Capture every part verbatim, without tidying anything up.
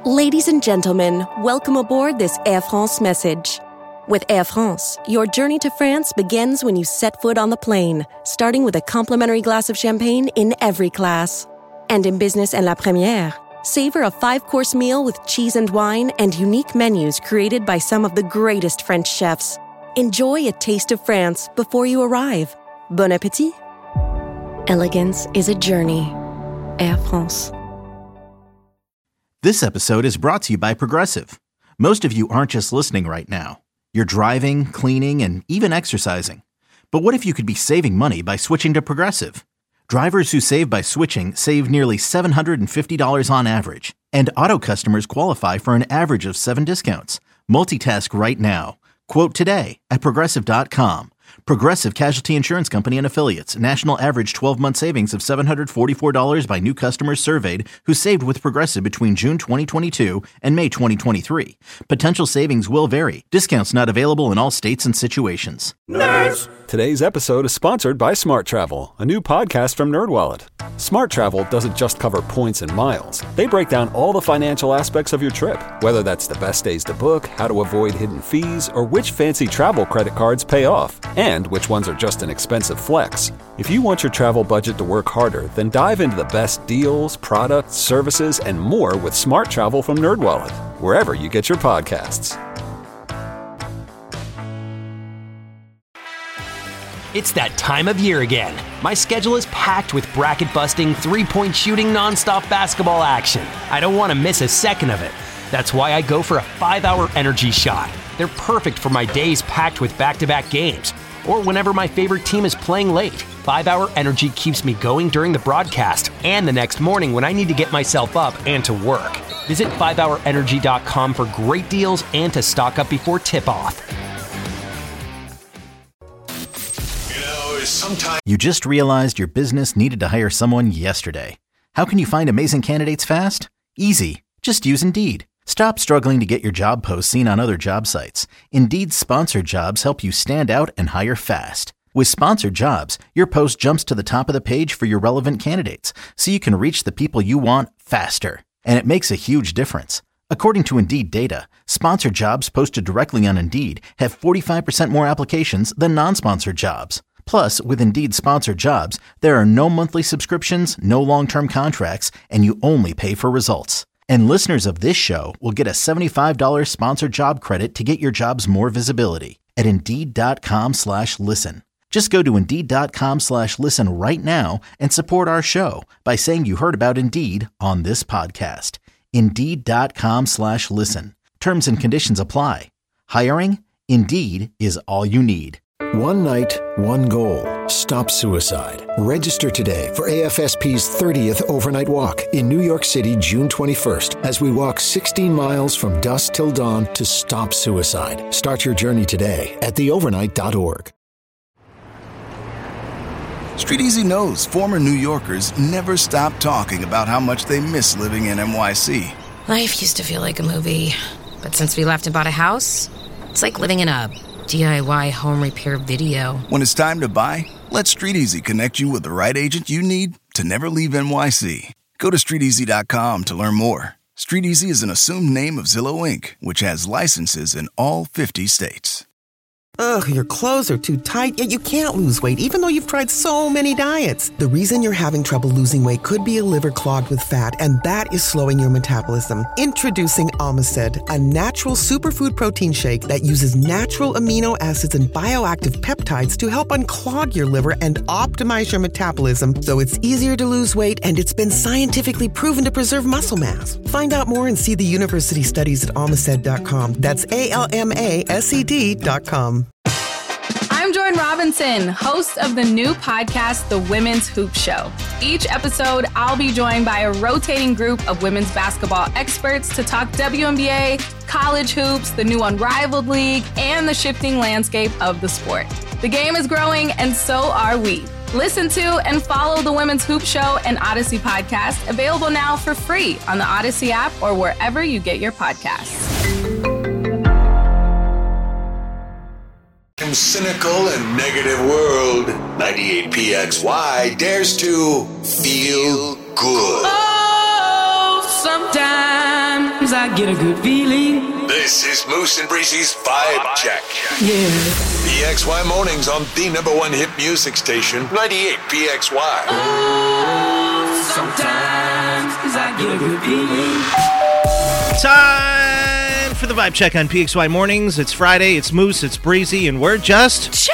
Ladies and gentlemen, welcome aboard this Air France message. With Air France, your journey to France begins when you set foot on the plane, starting with a complimentary glass of champagne in every class. And in business and La Première, savor a five-course meal with cheese and wine and unique menus created by some of the greatest French chefs. Enjoy a taste of France before you arrive. Bon appétit. Elegance is a journey. Air France. This episode is brought to you by Progressive. Most of you aren't just listening right now. You're driving, cleaning, and even exercising. But what if you could be saving money by switching to Progressive? Drivers who save by switching save nearly seven hundred fifty dollars on average. And auto customers qualify for an average of seven discounts. Multitask right now. Quote today at Progressive dot com. Progressive Casualty Insurance Company and Affiliates. National average twelve-month savings of seven hundred forty-four dollars by new customers surveyed who saved with Progressive between June twenty twenty-two and May twenty twenty-three. Potential savings will vary. Discounts not available in all states and situations. Nerds! Today's episode is sponsored by Smart Travel, a new podcast from NerdWallet. Smart Travel doesn't just cover points and miles. They break down all the financial aspects of your trip, whether that's the best days to book, how to avoid hidden fees, or which fancy travel credit cards pay off, and which ones are just an expensive flex. If you want your travel budget to work harder, then dive into the best deals, products, services, and more with Smart Travel from NerdWallet, wherever you get your podcasts. It's that time of year again. My schedule is packed with bracket-busting, three-point shooting, nonstop basketball action. I don't want to miss a second of it. That's why I go for a five-hour energy shot. They're perfect for my days packed with back-to-back games, or whenever my favorite team is playing late. five-hour energy keeps me going during the broadcast and the next morning when I need to get myself up and to work. Visit five hour energy dot com for great deals and to stock up before tip-off. Sometimes you just realized your business needed to hire someone yesterday. How can you find amazing candidates fast? Easy. Just use Indeed. Stop struggling to get your job posts seen on other job sites. Indeed's sponsored jobs help you stand out and hire fast. With sponsored jobs, your post jumps to the top of the page for your relevant candidates, so you can reach the people you want faster. And it makes a huge difference. According to Indeed data, sponsored jobs posted directly on Indeed have forty-five percent more applications than non-sponsored jobs. Plus, with Indeed sponsored jobs, there are no monthly subscriptions, no long-term contracts, and you only pay for results. And listeners of this show will get a seventy-five dollars sponsored job credit to get your jobs more visibility at Indeed.com slash listen. Just go to Indeed.com slash listen right now and support our show by saying you heard about Indeed on this podcast. Indeed.com slash listen. Terms and conditions apply. Hiring? Indeed is all you need. One night, one goal. Stop suicide. Register today for A F S P's thirtieth Overnight Walk in New York City, June twenty-first, as we walk sixteen miles from dusk till dawn to stop suicide. Start your journey today at the overnight dot org. Street Easy knows former New Yorkers never stop talking about how much they miss living in N Y C. Life used to feel like a movie, but since we left and bought a house, it's like living in a D I Y home repair video. When it's time to buy, let Street Easy connect you with the right agent you need to never leave N Y C. Go to street easy dot com to learn more. Street Easy is an assumed name of Zillow Incorporated, which has licenses in all fifty states. Ugh, your clothes are too tight, yet you can't lose weight even though you've tried so many diets. The reason you're having trouble losing weight could be a liver clogged with fat, and that is slowing your metabolism. Introducing Omicid, a natural superfood protein shake that uses natural amino acids and bioactive peptides to help unclog your liver and optimize your metabolism so it's easier to lose weight, and it's been scientifically proven to preserve muscle mass. Find out more and see the university studies at Omicid dot com. That's A L M A S E D dot com. I'm Jordan Robinson, host of the new podcast, The Women's Hoop Show. Each episode, I'll be joined by a rotating group of women's basketball experts to talk W N B A, college hoops, the new Unrivaled League, and the shifting landscape of the sport. The game is growing, and so are we. Listen to and follow The Women's Hoop Show and Odyssey podcast, available now for free on the Odyssey app or wherever you get your podcasts. Cynical and negative world, ninety-eight P X Y dares to feel good. Oh, sometimes Sometimes I get a good feeling. This is Moose and Breezy's Vibe Check. Yeah. P X Y Mornings on the number one hit music station, ninety-eight P X Y. Oh, sometimes I get a good feeling. Time for the Vibe Check on P X Y Mornings. It's Friday, it's Moose, it's Breezy, and we're just... Check!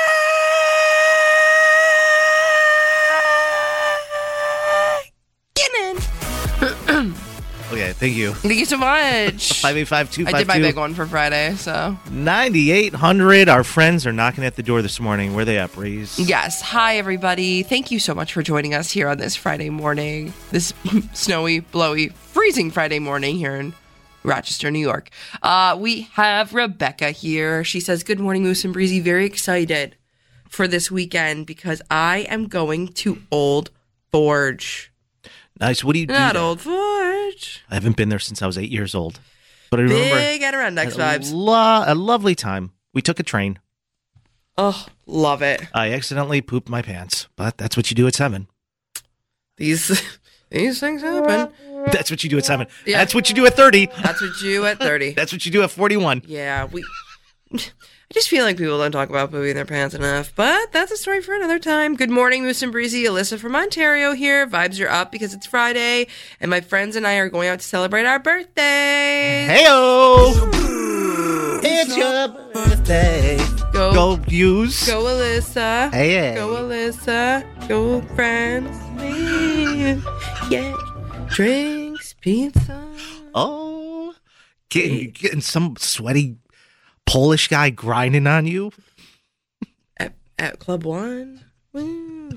Okay, thank you. Thank you so much. five eight five two five two. I did my big one for Friday, so. ninety-eight hundred. Our friends are knocking at the door this morning. Where are they at, Breeze? Yes. Hi, everybody. Thank you so much for joining us here on this Friday morning. This snowy, blowy, freezing Friday morning here in Rochester, New York. Uh, we have Rebecca here. She says, good morning, Moose and Breezy. Very excited for this weekend because I am going to Old Forge. Nice. What do you do? Not there? Old Forge. I haven't been there since I was eight years old. But I remember Big Adirondacks vibes. Lo- a lovely time. We took a train. Oh, love it. I accidentally pooped my pants, but that's what you do at seven. These these things happen. That's what you do at seven. Yeah. That's what you do at thirty. That's what you do at thirty. That's what you do at forty-one. Yeah, we... I just feel like people don't talk about pooping their pants enough, but that's a story for another time. Good morning, Moose and Breezy. Alyssa from Ontario here. Vibes are up because it's Friday, and my friends and I are going out to celebrate our birthdays. Hey-o! It's your birthday. Go, Go use. Go, Alyssa. Hey. Go, Alyssa. Go, friends. Me. Yeah. Drinks, pizza. Oh. Getting, getting some sweaty Polish guy grinding on you at, at Club One. Woo.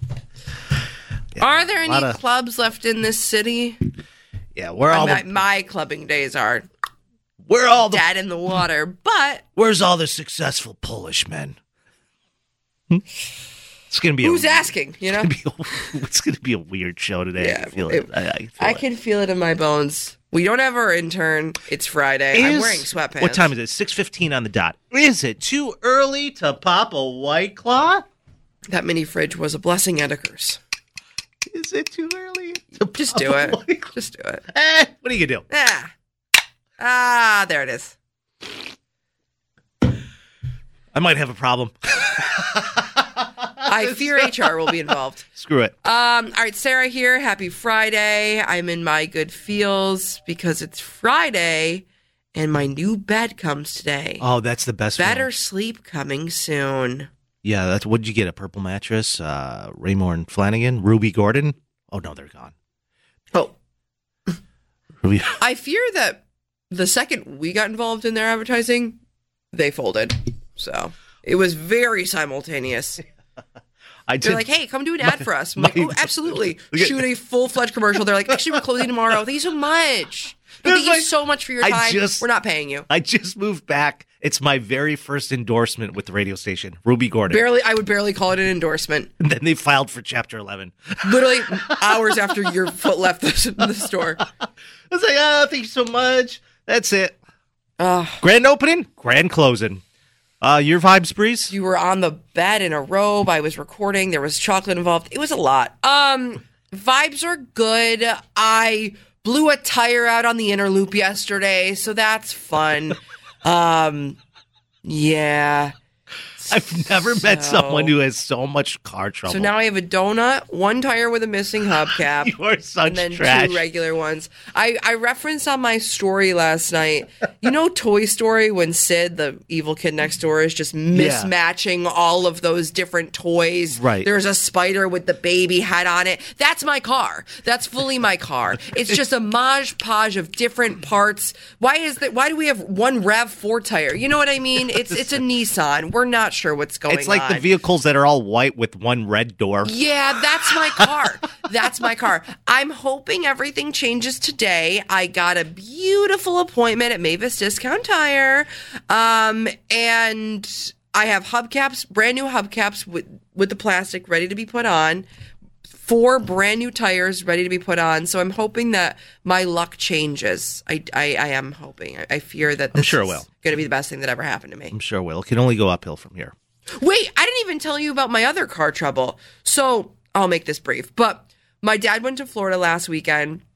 Yeah, are there any of... clubs left in this city? Yeah, we're all my, the... my clubbing days are. We're all the... dead in the water. But where's all the successful Polish men? Hmm? It's gonna be. Who's a, asking? You know, it's gonna, be a, it's gonna be a weird show today. Yeah, I feel it. it. I, I, feel I it. can feel it in my bones. We don't have our intern. It's Friday. Is, I'm wearing sweatpants. What time is it? six fifteen on the dot. Is it too early to pop a White Claw? That mini fridge was a blessing and a curse. Is it too early to Just do it. Just do it. Eh, what are you gonna do? Ah. Ah, there it is. I might have a problem. I fear H R will be involved. Screw it. Um, all right, Sarah here. Happy Friday. I'm in my good feels because it's Friday and my new bed comes today. Oh, that's the best Better one. sleep coming soon. Yeah, that's what did you get? A purple mattress? Uh, Raymore and Flanagan? Ruby Gordon? Oh, no, they're gone. Oh. Ruby. I fear that the second we got involved in their advertising, they folded. So it was very simultaneous. I They're did, like, hey, come do an ad my, for us. I'm my, like, oh, absolutely. Shoot a full-fledged commercial. They're like, actually, we're closing tomorrow. Thank you so much. No, thank like, you so much for your time. Just, we're not paying you. I just moved back. It's my very first endorsement with the radio station, Ruby Gordon. Barely, I would barely call it an endorsement. And then they filed for Chapter eleven. Literally hours after your foot left the, the store. I was like, oh, thank you so much. That's it. Uh, grand opening, grand closing. Uh, your vibes, Breeze? You were on the bed in a robe. I was recording. There was chocolate involved. It was a lot. Um, vibes are good. I blew a tire out on the inner loop yesterday, so that's fun. um, yeah. I've never so, met someone who has so much car trouble. So now I have a donut, one tire with a missing hubcap, you are such and then trash. two regular ones. I, I referenced on my story last night, you know Toy Story when Sid, the evil kid next door, is just mismatching yeah. all of those different toys. Right. There's a spider with the baby head on it. That's my car. That's fully my car. It's just a modge podge of different parts. Why is that? Why do we have one RAV four tire? You know what I mean? It's it's a Nissan. We're not sure what's going on. It's like on. the vehicles that are all white with one red door. Yeah, that's my car. That's my car. I'm hoping everything changes today. I got a beautiful appointment at Mavis Discount Tire. Um, and I have hubcaps, brand new hubcaps with, with the plastic ready to be put on. Four brand new tires ready to be put on. So I'm hoping that my luck changes. I, I, I am hoping. I, I fear that this I'm sure it is will. going to be the best thing that ever happened to me. I'm sure it will. It can only go uphill from here. Wait, I didn't even tell you about my other car trouble. So I'll make this brief. But my dad went to Florida last weekend,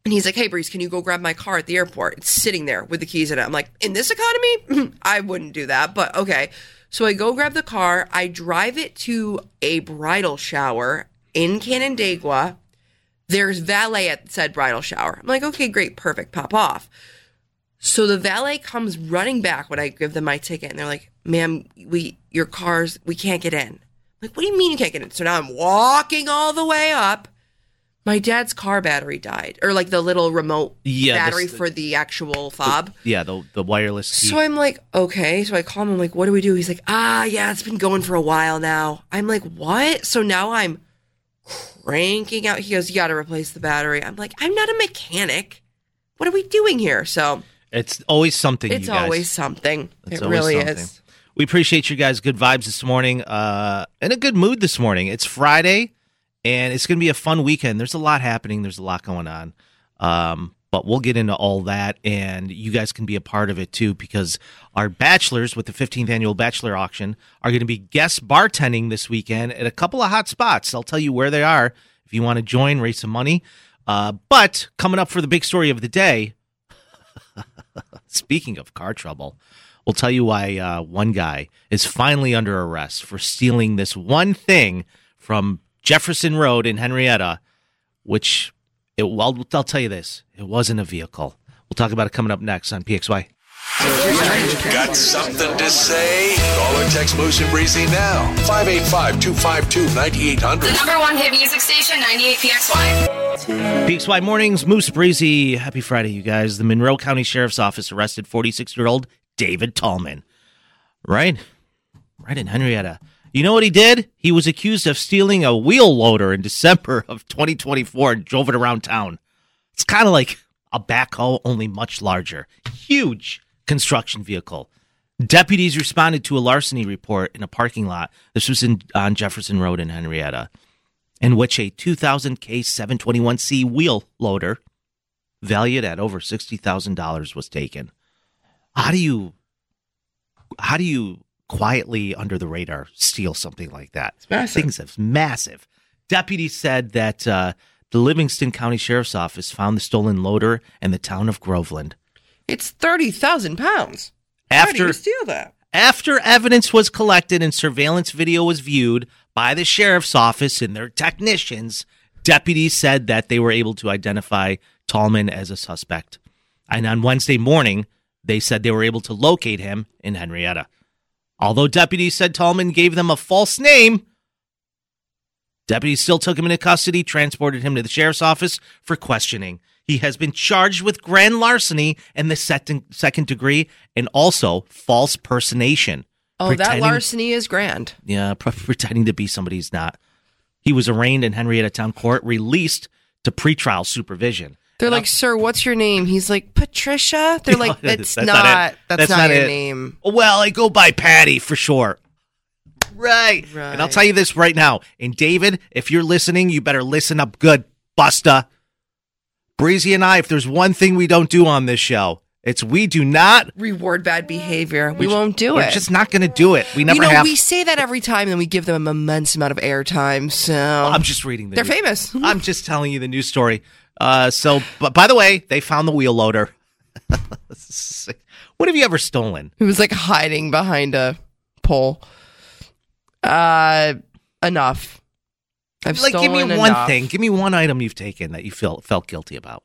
And he's like, hey, Breeze, can you go grab my car at the airport? It's sitting there with the keys in it. I'm like, in this economy? I wouldn't do that, but okay. So I go grab the car. I drive it to a bridal shower in Canandaigua. There's valet at said bridal shower. I'm like, okay, great, perfect, pop off. So the valet comes running back when I give them my ticket, and they're like, ma'am, we your car's, we can't get in. I'm like, what do you mean you can't get in? So now I'm walking all the way up. My dad's car battery died, or like the little remote yeah, battery this, for the actual fob. The, yeah, the the wireless key. So I'm like, okay. So I call him. I'm like, what do we do? He's like, ah, yeah, it's been going for a while now. I'm like, what? So now I'm cranking out. He goes, you got to replace the battery. I'm like, I'm not a mechanic. What are we doing here? So it's always something. It's you guys. always something. It's it always really something. is. We appreciate you guys' good vibes this morning. Uh, in a good mood this morning. It's Friday. And it's going to be a fun weekend. There's a lot happening. There's a lot going on. Um, but we'll get into all that, and you guys can be a part of it, too, because our bachelors with the fifteenth Annual Bachelor Auction are going to be guest bartending this weekend at a couple of hot spots. I'll tell you where they are if you want to join, raise some money. Uh, but coming up for the big story of the day, speaking of car trouble, we'll tell you why uh, one guy is finally under arrest for stealing this one thing from Jefferson Road in Henrietta, which, it, well, I'll tell you this, it wasn't a vehicle. We'll talk about it coming up next on P X Y. Got something to say? Call or text Moose and Breezy now. five eight five, two five two, nine eight hundred. The number one hit music station, ninety-eight P X Y. P X Y Mornings, Moose Breezy. Happy Friday, you guys. The Monroe County Sheriff's Office arrested forty-six-year-old David Tallman. Right? Right in Henrietta. You know what he did? He was accused of stealing a wheel loader in December of twenty twenty-four and drove it around town. It's kind of like a backhoe, only much larger. Huge construction vehicle. Deputies responded to a larceny report in a parking lot. This was in, on Jefferson Road in Henrietta, in which a two thousand K seven twenty-one C wheel loader valued at over sixty thousand dollars was taken. How do you... How do you... quietly under the radar steal something like that? It's massive. Things that's massive. Deputies said that uh, the Livingston County Sheriff's Office found the stolen loader in the town of Groveland. It's thirty thousand pounds. After, How do you steal that? After evidence was collected and surveillance video was viewed by the Sheriff's Office and their technicians, deputies said that they were able to identify Tallman as a suspect. And on Wednesday morning, they said they were able to locate him in Henrietta. Although deputies said Tallman gave them a false name, deputies still took him into custody, transported him to the sheriff's office for questioning. He has been charged with grand larceny in the second, second degree and also false personation. Oh, that larceny is grand. Yeah, pretending to be somebody he's not. He was arraigned in Henrietta Town Court, released to pretrial supervision. They're And like, I'll- sir, what's your name? He's like, Patricia? They're like, that's, That's not, not it. that's, That's not, not your it. name. Well, I go by Patty for short. Right. Right. And I'll tell you this right now. And David, if you're listening, you better listen up good, Busta. Breezy and I, if there's one thing we don't do on this show, it's we do not Reward bad behavior. We, we won't do we're it. just not going to do it. We never you know, have. we say that every time, and we give them an immense amount of airtime. So I'm just reading the They're news. famous. I'm just telling you the news story. Uh, so, but by the way, they found the wheel loader. What have you ever stolen? He was like hiding behind a pole. Uh, enough. I've like, give me stolen one enough. thing. Give me one item you've taken that you feel felt guilty about.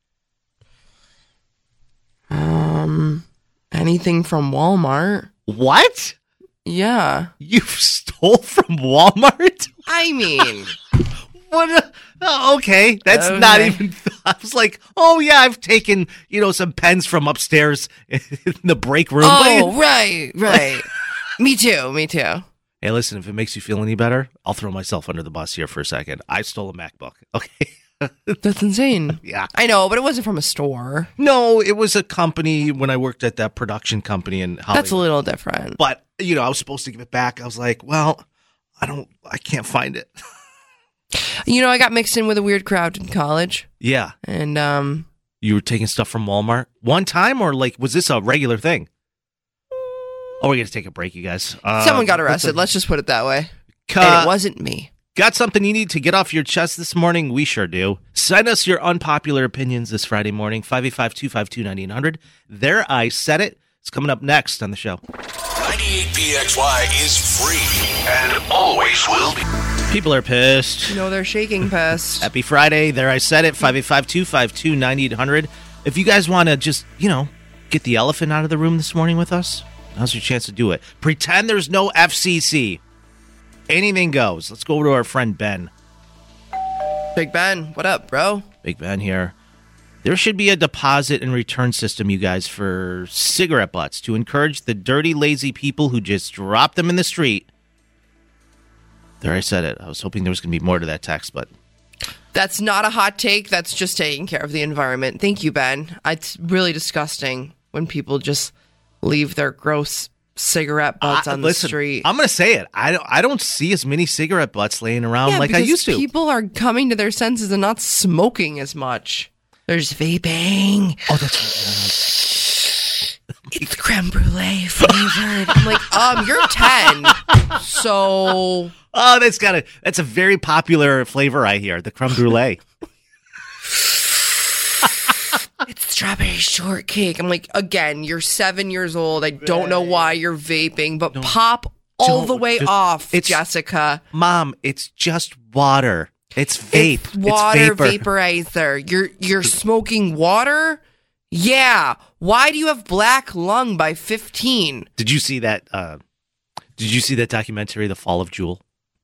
Um, anything from Walmart? What? Yeah. You stole from Walmart? I mean, What? a- oh, okay, that's Okay. not even. I was like, oh yeah, I've taken you know some pens from upstairs in the break room. oh, right, right. Me too. Me too. Hey, listen, if it makes you feel any better, I'll throw myself under the bus here for a second. I stole a MacBook. Okay. That's insane. Yeah. I know, but it wasn't from a store. No, it was a company when I worked at that production company in Hollywood. That's a little different. But, you know, I was supposed to give it back. I was like, well, I don't, I can't find it. You know, I got mixed in with a weird crowd in college, Yeah. and um, You were taking stuff from Walmart one time, or like, was this a regular thing? Oh, we're going to take a break, you guys. Uh, someone got arrested. Let's just put it that way. Ca- and it wasn't me. Got something you need to get off your chest this morning? We sure do. Send us your unpopular opinions this Friday morning, five eight five, two five two, nine eight hundred. There, I said it. It's coming up next on the show. ninety-eight P X Y is free and always will be. People are pissed. You know, they're shaking pissed. Happy Friday. There, I said it. five eight five, two five two, nine eight hundred. If you guys want to just, you know, get the elephant out of the room this morning with us, now's your chance to do it. Pretend there's no F C C. Anything goes. Let's go over to our friend Ben. Big Ben, what up, bro? Big Ben here. There should be a deposit and return system, you guys, for cigarette butts to encourage the dirty, lazy people who just drop them in the street. There, I said it. I was hoping there was going to be more to that text, but... That's not a hot take. That's just taking care of the environment. Thank you, Ben. It's really disgusting when people just leave their gross cigarette butts uh, on listen, the street. I'm going to say it. I don't, I don't see as many cigarette butts laying around yeah, like I used to. People are coming to their senses and not smoking as much. There's vaping. Oh, that's right. It's creme brulee flavored. I'm like, um, you're ten. So... Oh, that's got a, that's a very popular flavor, I hear, the creme brulee. It's strawberry shortcake. I'm like, again, you're seven years old. I don't know why you're vaping, but don't, pop all the way just, off, it's, Jessica. Mom, it's just water. It's vape. It's water it's vapor. vaporizer. You're you're smoking water? Yeah. Why do you have black lung by fifteen? Did you see that? Uh, did you see that documentary, The Fall of Jewel?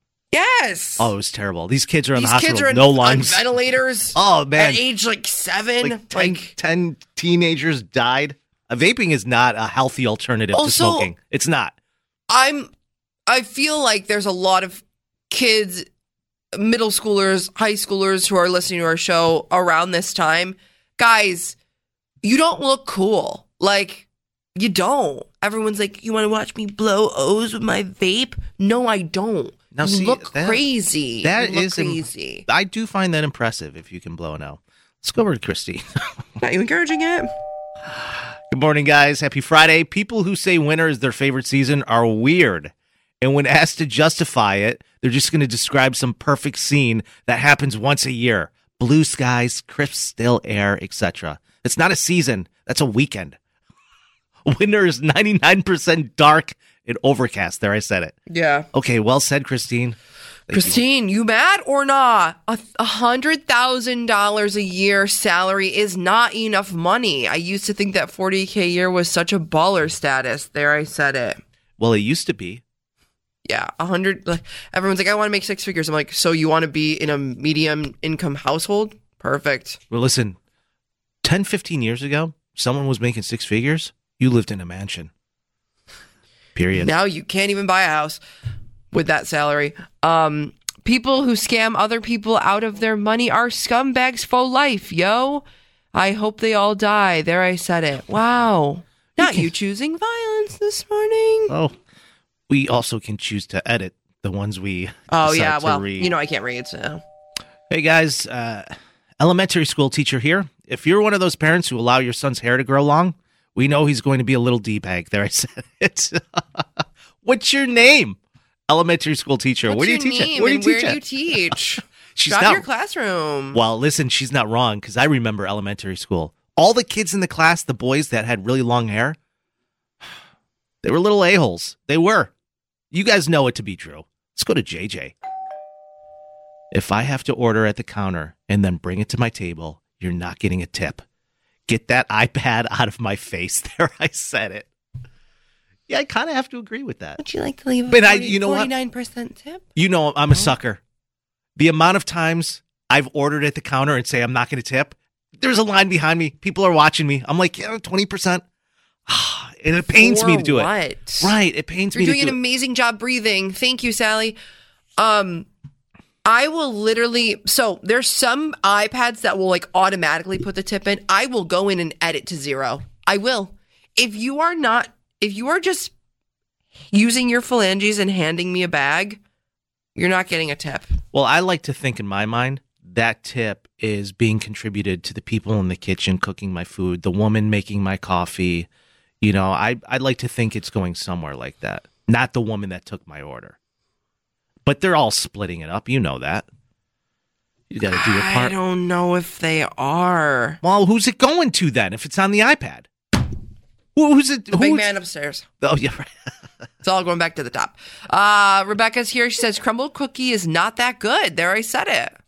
Yes. Oh, it was terrible. These kids are in These the hospital. kids are in, no on lungs. ventilators. Oh man, at age like seven, like ten, like ten teenagers died. Uh, vaping is not a healthy alternative also, to smoking. It's not. I'm. I feel like there's a lot of kids, middle schoolers, high schoolers who are listening to our show around this time. Guys, you don't look cool. Like, you don't. Everyone's like, you want to watch me blow O's with my vape? No, I don't. Now, you see, look that, crazy. That you look is crazy. Im- I do find that impressive if you can blow an O. Let's go over to Christy. Not you encouraging it? Good morning, guys. Happy Friday. People who say winter is their favorite season are weird. And when asked to justify it, they're just going to describe some perfect scene that happens once a year. Blue skies, crisp, still air, et cetera. It's not a season. That's a weekend. Winter is ninety-nine percent dark and overcast. There, I said it. Yeah. Okay, well said, Christine. Thank Christine, you. you mad or not? A one hundred thousand dollars a year salary is not enough money. I used to think that forty K a year was such a baller status. There, I said it. Well, it used to be. Yeah, one hundred. Like, everyone's like, I want to make six figures. I'm like, so you want to be in a medium income household? Perfect. Well, listen, ten, fifteen years ago, someone was making six figures. You lived in a mansion. Period. Now you can't even buy a house with that salary. Um, people who scam other people out of their money are scumbags for life, yo. I hope they all die. There, I said it. Wow. Not you, you choosing violence this morning. Oh, we also can choose to edit the ones we Oh, yeah. Well, read. you know, I can't read, so. Hey, guys. Uh, elementary school teacher here. If you're one of those parents who allow your son's hair to grow long, we know he's going to be a little D-bag. There, I said it. What's your name? Elementary school teacher. What's where do you your teach name it? Where do you and teach where it? do you teach? She's Got not your classroom. Well, listen, she's not wrong because I remember elementary school. All the kids in the class, the boys that had really long hair, they were little a-holes. They were. You guys know it to be true. Let's go to J J. If I have to order at the counter and then bring it to my table, you're not getting a tip. Get that iPad out of my face. There, I said it. Yeah, I kind of have to agree with that. Would you like to leave a but forty, I, you know forty-nine percent what? tip? You know, I'm a sucker. The amount of times I've ordered at the counter and say I'm not going to tip, there's a line behind me. People are watching me. I'm like, yeah, twenty percent. And it pains For me to do what? it. Right, it pains You're me to do it. it. You're doing an amazing job breathing. Thank you, Sally. Um, I will literally, so there's some iPads that will like automatically put the tip in. I will go in and edit to zero. I will. If you are not, if you are just using your phalanges and handing me a bag, you're not getting a tip. Well, I like to think in my mind that tip is being contributed to the people in the kitchen cooking my food, the woman making my coffee. You know, I, I'd like to think it's going somewhere like that. Not the woman that took my order. But they're all splitting it up. You know that. You got to do your part. I don't know if they are. Well, who's it going to then if it's on the iPad? Who, who's it? The who's... big man upstairs. Oh, yeah, right. It's all going back to the top. Uh, Rebecca's here. She says, crumbled cookie is not that good. There, I said it.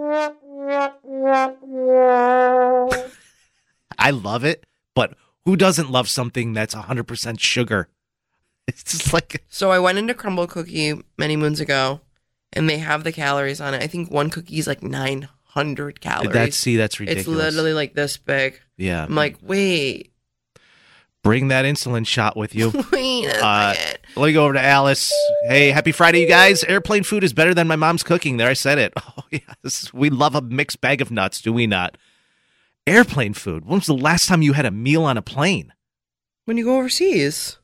I love it, but who doesn't love something that's one hundred percent sugar? It's just like... So I went into Crumble Cookie many moons ago, and they have the calories on it. I think one cookie is like nine hundred calories. That's, see, that's ridiculous. It's literally like this big. Yeah. I'm like, wait. Bring that insulin shot with you. Wait a uh, second. Let me go over to Alice. Hey, happy Friday, you guys. Airplane food is better than my mom's cooking. There, I said it. Oh, yes. We love a mixed bag of nuts, do we not? Airplane food. When was the last time you had a meal on a plane? When you go overseas.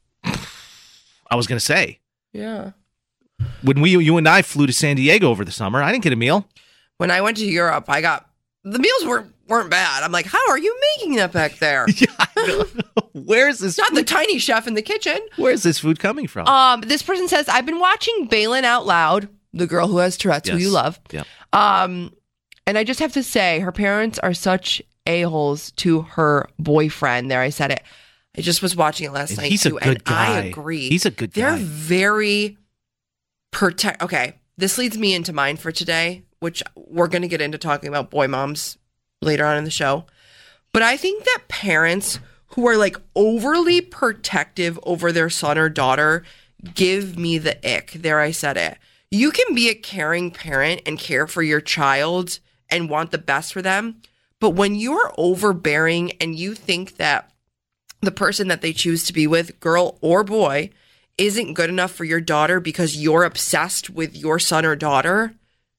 I was going to say. Yeah. When we, you and I flew to San Diego over the summer, I didn't get a meal. When I went to Europe, I got, the meals weren't, weren't bad. I'm like, how are you making that back there? Yeah, where is this? Not food? the tiny chef in the kitchen. Where's this food coming from? Um, this person says, I've been watching Balin Out Loud, the girl who has Tourette's, yes. who you love. Yeah. Um, and I just have to say, her parents are such a-holes to her boyfriend. There, I said it. I just was watching it last and night he's too, a good and guy. I agree. He's a good They're guy. very protect. Okay, this leads me into mine for today, which we're going to get into talking about boy moms later on in the show. But I think that parents who are like overly protective over their son or daughter give me the ick. There, I said it. You can be a caring parent and care for your child and want the best for them. But when you're overbearing and you think that the person that they choose to be with, girl or boy, isn't good enough for your daughter because you're obsessed with your son or daughter,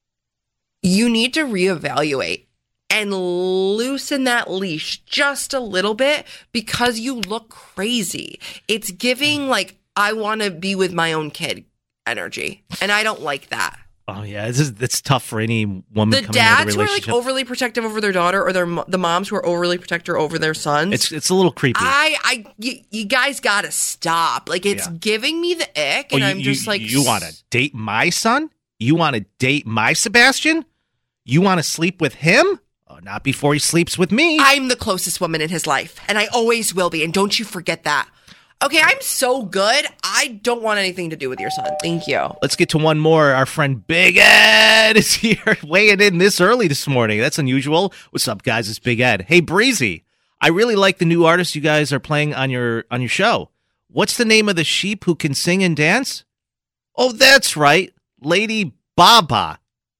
you need to reevaluate and loosen that leash just a little bit because you look crazy. It's giving like, I want to be with my own kid energy. And I don't like that. Oh, yeah. This is, it's tough for any woman The coming into a dads who are like relationship. overly protective over their daughter, or their mo- the moms who are overly protective over their sons. It's it's a little creepy. I, I, you, you guys gotta stop. Like it's Yeah. giving me the ick, Oh, and you, I'm just you, like, you want to date my son? You want to date my Sebastian? You want to sleep with him? Oh, not before he sleeps with me. I'm the closest woman in his life, and I always will be. And don't you forget that. Okay, I'm so good. I don't want anything to do with your son. Thank you. Let's get to one more. Our friend Big Ed is here weighing in this early this morning. That's unusual. What's up, guys? It's Big Ed. Hey, Breezy. I really like the new artists you guys are playing on your on your show. What's the name of the sheep who can sing and dance? Oh, that's right. Lady Baba.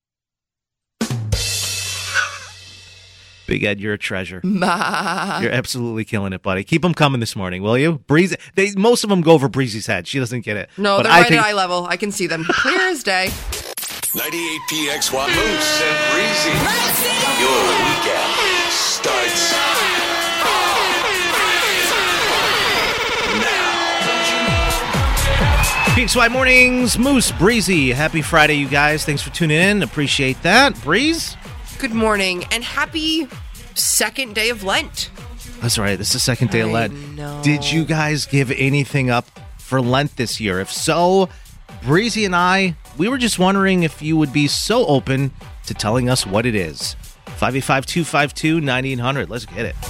Big Ed, you're a treasure. Ma. You're absolutely killing it, buddy. Keep them coming this morning, will you? Breezy. They most of them go over Breezy's head. She doesn't get it. No, But they're I right think- at eye level. I can see them clear as day. ninety-eight P X Y Moose and Breezy. Your weekend starts P X Y Mornings, Moose, Breezy. Happy Friday, you guys. Thanks for tuning in. Appreciate that. Breeze? Good morning, and happy second day of Lent. That's right. This is the second day of I Lent. know. Did you guys give anything up for Lent this year? If so, Breezy and I, we were just wondering if you would be so open to telling us what it is. five eight five, two five two, nine eight hundred. Let's get it.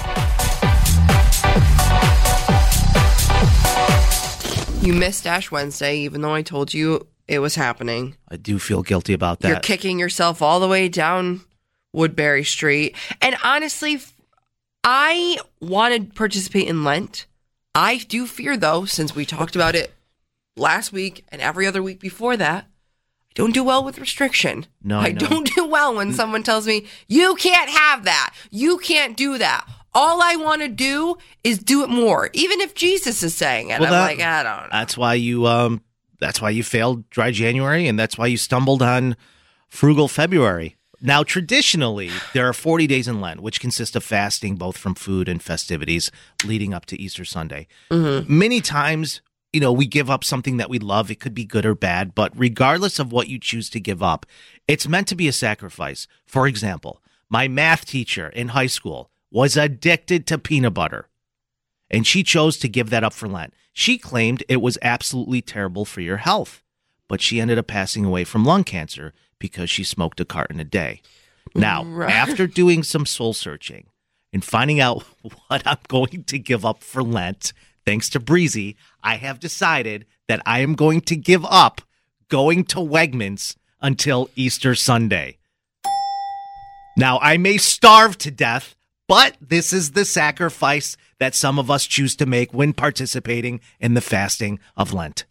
You missed Ash Wednesday, even though I told you it was happening. I do feel guilty about that. You're kicking yourself all the way down Woodbury Street. And honestly, I want to participate in Lent. I do fear, though, since we talked about it last week and every other week before that, I don't do well with restriction. No, I I know. don't do well when someone tells me, you can't have that. You can't do that. All I want to do is do it more, even if Jesus is saying it. Well, I'm that- like, I don't know. That's why you um that's why you failed Dry January, and that's why you stumbled on Frugal February. Now, traditionally, there are forty days in Lent, which consist of fasting both from food and festivities leading up to Easter Sunday. Mm-hmm. Many times, you know, we give up something that we love. It could be good or bad, but regardless of what you choose to give up, it's meant to be a sacrifice. For example, my math teacher in high school was addicted to peanut butter, and she chose to give that up for Lent. She claimed it was absolutely terrible for your health. but she ended up passing away from lung cancer because she smoked a carton a day. Now, Right. after doing some soul searching and finding out what I'm going to give up for Lent, thanks to Breezy, I have decided that I am going to give up going to Wegmans until Easter Sunday. Now, I may starve to death, but this is the sacrifice that some of us choose to make when participating in the fasting of Lent.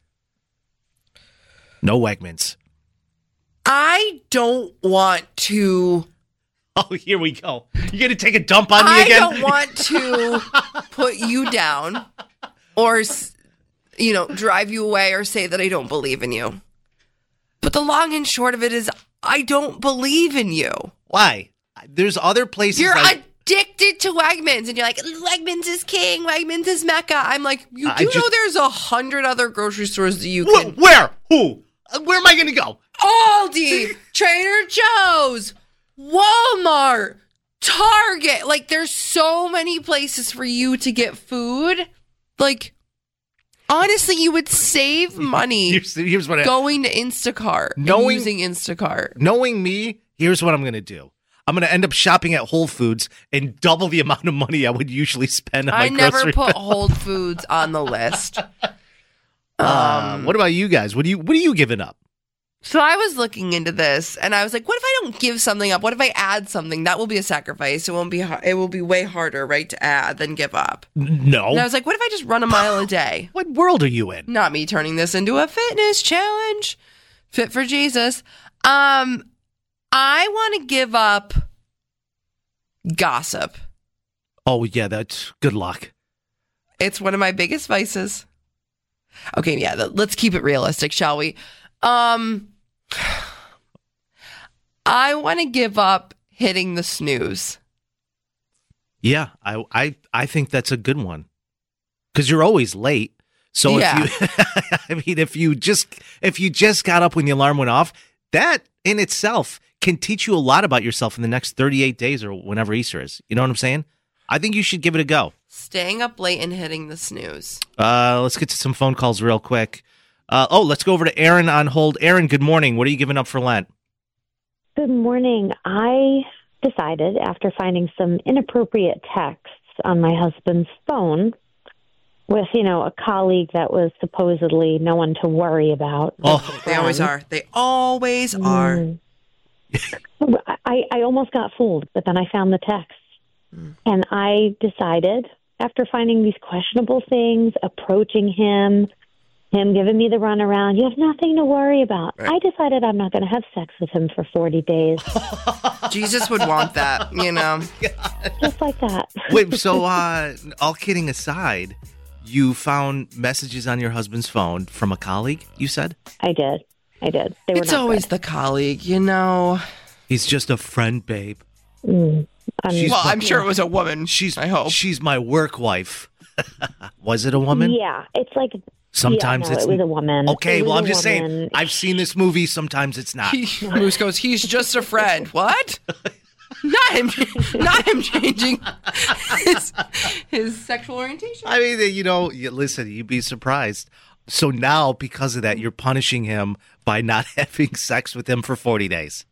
No Wegmans. I don't want to. Oh, here we go. You're going to take a dump on me I again? don't want to put you down or, you know, drive you away or say that I don't believe in you. But the long and short of it is I don't believe in you. Why? There's other places. You're like- addicted to Wegmans, and you're like, Wegmans is king, Wegmans is Mecca. I'm like, you do I just- know there's a hundred other grocery stores that you Wh- can. Where? Who? Uh, Where am I going to go? Aldi, Trader Joe's, Walmart, Target. Like, there's so many places for you to get food. Like, honestly, you would save money Here's, here's what I, going to Instacart and Knowing- using Instacart. knowing me, here's what I'm going to do. I'm going to end up shopping at Whole Foods and double the amount of money I would usually spend on my I never grocery put bill. Whole Foods on the list. Uh, what about you guys? What do you What are you giving up? So I was looking into this, and I was like, "What if I don't give something up? What if I add something? That will be a sacrifice. It won't be. har- It will be way harder, right, to add than give up." No. And I was like, "What if I just run a mile a day?" What world are you in? Not me turning this into a fitness challenge. Fit for Jesus. Um, I want to give up gossip. Oh yeah, that's good luck. It's one of my biggest vices. Okay, yeah, th- let's keep it realistic, shall we? Um, I want to give up hitting the snooze. Yeah, I I I think that's a good one because you're always late. So Yeah. if you, I mean, if you just if you just got up when the alarm went off, that in itself can teach you a lot about yourself in the next thirty-eight days or whenever Easter is. You know what I'm saying? I think you should give it a go. Staying up late and hitting the snooze. Uh, let's get to some phone calls real quick. Uh, oh, let's go over to Aaron on hold. Aaron, good morning. What are you giving up for Lent? Good morning. I decided after finding some inappropriate texts on my husband's phone with, you know, a colleague that was supposedly no one to worry about. Oh, They always are. They always are. Mm. I, I almost got fooled, but then I found the text. Mm. And I decided, after finding these questionable things, approaching him, him giving me the runaround, you have nothing to worry about. Right. I decided I'm not going to have sex with him for forty days. Jesus would want that, you know. Just like that. Wait, so uh, all kidding aside, you found messages on your husband's phone from a colleague, you said? I did. I did. They were It's not always the colleague, you know. He's just a friend, babe. Mm, I'm- She's well, my- I'm sure it was a woman. She's I hope. she's my work wife. Was it a woman? Yeah, it's like Sometimes yeah, no, it's it was a woman. Okay, It was well, a I'm just woman. saying. I've seen this movie. Sometimes it's not. He, Moose goes, he's just a friend. What? Not him. Not him changing his, his sexual orientation. I mean, you know, you, listen, you'd be surprised. So now, because of that, you're punishing him by not having sex with him for forty days.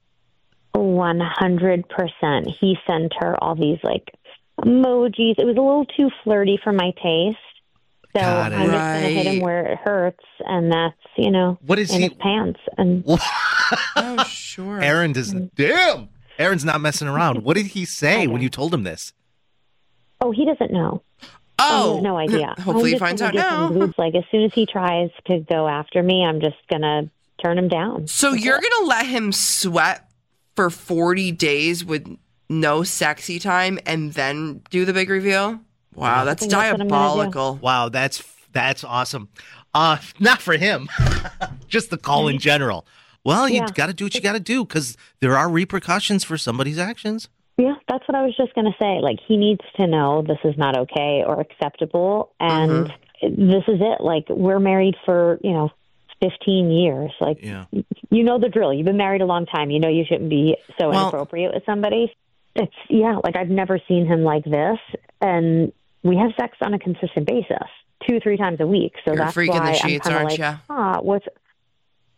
one hundred percent. He sent her all these like emojis. It was a little too flirty for my taste. So Got it. I'm just going to hit him Right. where it hurts, and that's, you know, What is in he- his pants. And Oh, sure. Aaron does. Damn, Aaron's not messing around. What did he say when you told him this? oh, he doesn't know. Oh, he has no idea. Hopefully I'm he just finds gonna out give him now. boobs. Like as soon as he tries to go after me, I'm just going to turn him down. So you're going to let him sweat for forty days with no sexy time and then do the big reveal? Wow, that's think that's what I'm gonna do. diabolical. Wow, that's that's awesome. Uh, not for him, just the call in general. Well, you Yeah. got to do what you got to do because there are repercussions for somebody's actions. Yeah, that's what I was just going to say. Like, he needs to know this is not okay or acceptable. And this is it. Like, we're married for, you know, fifteen years. Like, Yeah. you know the drill. You've been married a long time. You know you shouldn't be so Well- inappropriate with somebody. It's, yeah, like, I've never seen him like this. And we have sex on a consistent basis, two, three times a week. So You're a that's freak in the why I'm sheets, kind of aren't like, ya? ah, what's...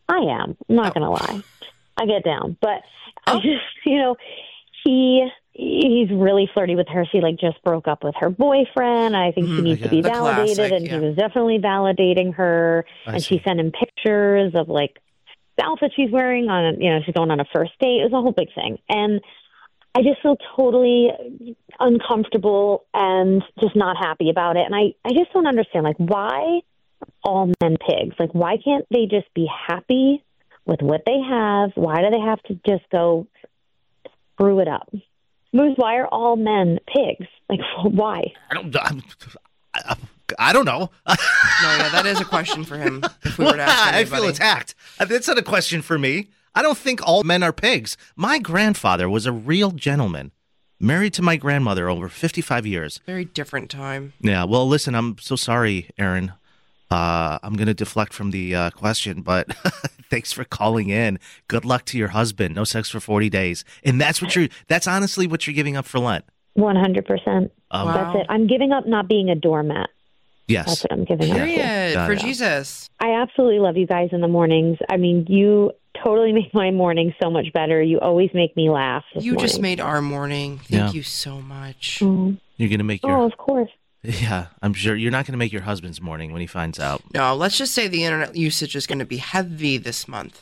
I am. I'm not going to lie. I get down. But I just, you know, he he's really flirty with her. She, like, just broke up with her boyfriend. I think mm, she needs to be the validated, classic, and yeah. he was definitely validating her. I and see. She sent him pictures of, like, the outfit she's wearing on, you know, she's going on a first date. It was a whole big thing. And I just feel totally uncomfortable and just not happy about it. And I, I just don't understand, like, why all men pigs? Like, why can't they just be happy with what they have? Why do they have to just go screw it up? Moose, why are all men pigs? Like, why? I don't I'm, I, I don't know. No, yeah, that is a question for him. If we were to ask I feel attacked. That's not a question for me. I don't think all men are pigs. My grandfather was a real gentleman, married to my grandmother over fifty-five years. Very different time. Yeah, well, listen, I'm so sorry, Aaron. Uh, I'm going to deflect from the uh, question, but thanks for calling in. Good luck to your husband. No sex for forty days. And that's what you're, that's honestly what you're giving up for Lent. one hundred percent. Um, wow. That's it. I'm giving up not being a doormat. Yes. That's what I'm giving up. Period. For Jesus. I absolutely love you guys in the mornings. I mean, you totally make my morning so much better. You always make me laugh. You morning. just made our morning. Thank yeah. you so much. Mm. You're going to make your... Oh, of course. Yeah, I'm sure you're not going to make your husband's morning when he finds out. No, let's just say the internet usage is going to be heavy this month.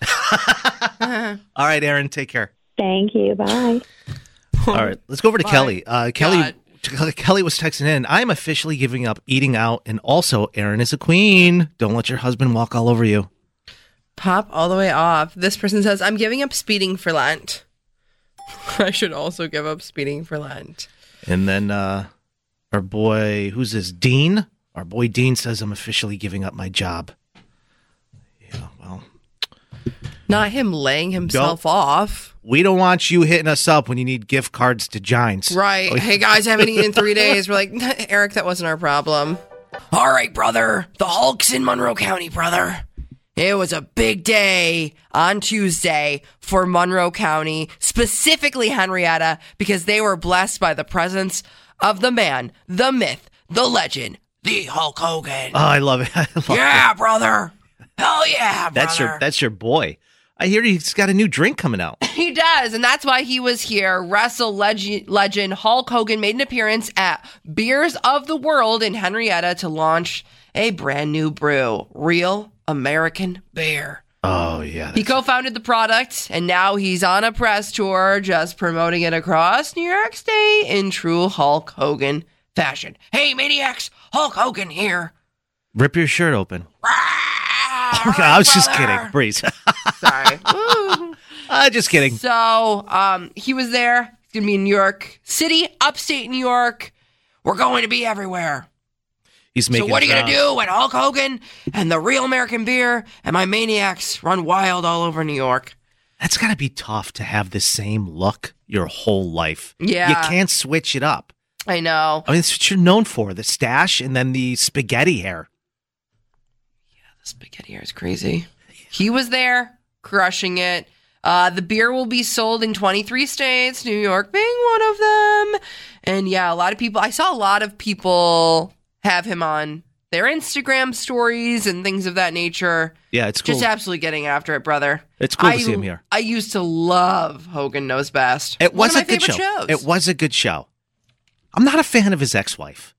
All right, Aaron, take care. Thank you. Bye. All right, let's go over to Bye. Kelly. Uh, Kelly Kelly was texting in, I'm officially giving up eating out, and also Aaron is a queen. Don't let your husband walk all over you. Pop all the way off. This person says, I'm giving up speeding for Lent. I should also give up speeding for Lent. And then... uh Our boy, who's this, Dean? Our boy Dean says, I'm officially giving up my job. Yeah, well. Not him laying himself Don't, off. We don't want you hitting us up when you need gift cards to Giants. Right. Hey, guys, I haven't eaten in three days. We're like, Eric, that wasn't our problem. All right, brother. The Hulk's in Monroe County, brother. It was a big day on Tuesday for Monroe County, specifically Henrietta, because they were blessed by the presence of the man, the myth, the legend, the Hulk Hogan. Oh, I love it. I love yeah, it. brother. Hell yeah, brother. That's your that's your boy. I hear he's got a new drink coming out. He does, and that's why he was here. Wrestle leg- legend Hulk Hogan made an appearance at Beers of the World in Henrietta to launch a brand new brew, Real American Beer. Oh, yeah. He co-founded the product, and now he's on a press tour just promoting it across New York State in true Hulk Hogan fashion. Hey, maniacs, Hulk Hogan here. Rip your shirt open. Oh, God, I was brother. just kidding. Breeze. Sorry. uh, just kidding. So um, he was there. He's going to be in New York City, upstate New York. We're going to be everywhere. He's making so what are you going to do when Hulk Hogan and the Real American Beer and my maniacs run wild all over New York? That's got to be tough to have the same look your whole life. Yeah. You can't switch it up. I know. I mean, it's what you're known for, the stash and then the spaghetti hair. Yeah, the spaghetti hair is crazy. He was there, crushing it. Uh, the beer will be sold in twenty-three states, New York being one of them. And yeah, a lot of people, I saw a lot of people have him on their Instagram stories and things of that nature. Yeah, it's cool. Just absolutely getting after it, brother. It's cool I, to see him here. I used to love Hogan Knows Best. It was one a good show. Shows. It was a good show. I'm not a fan of his ex-wife.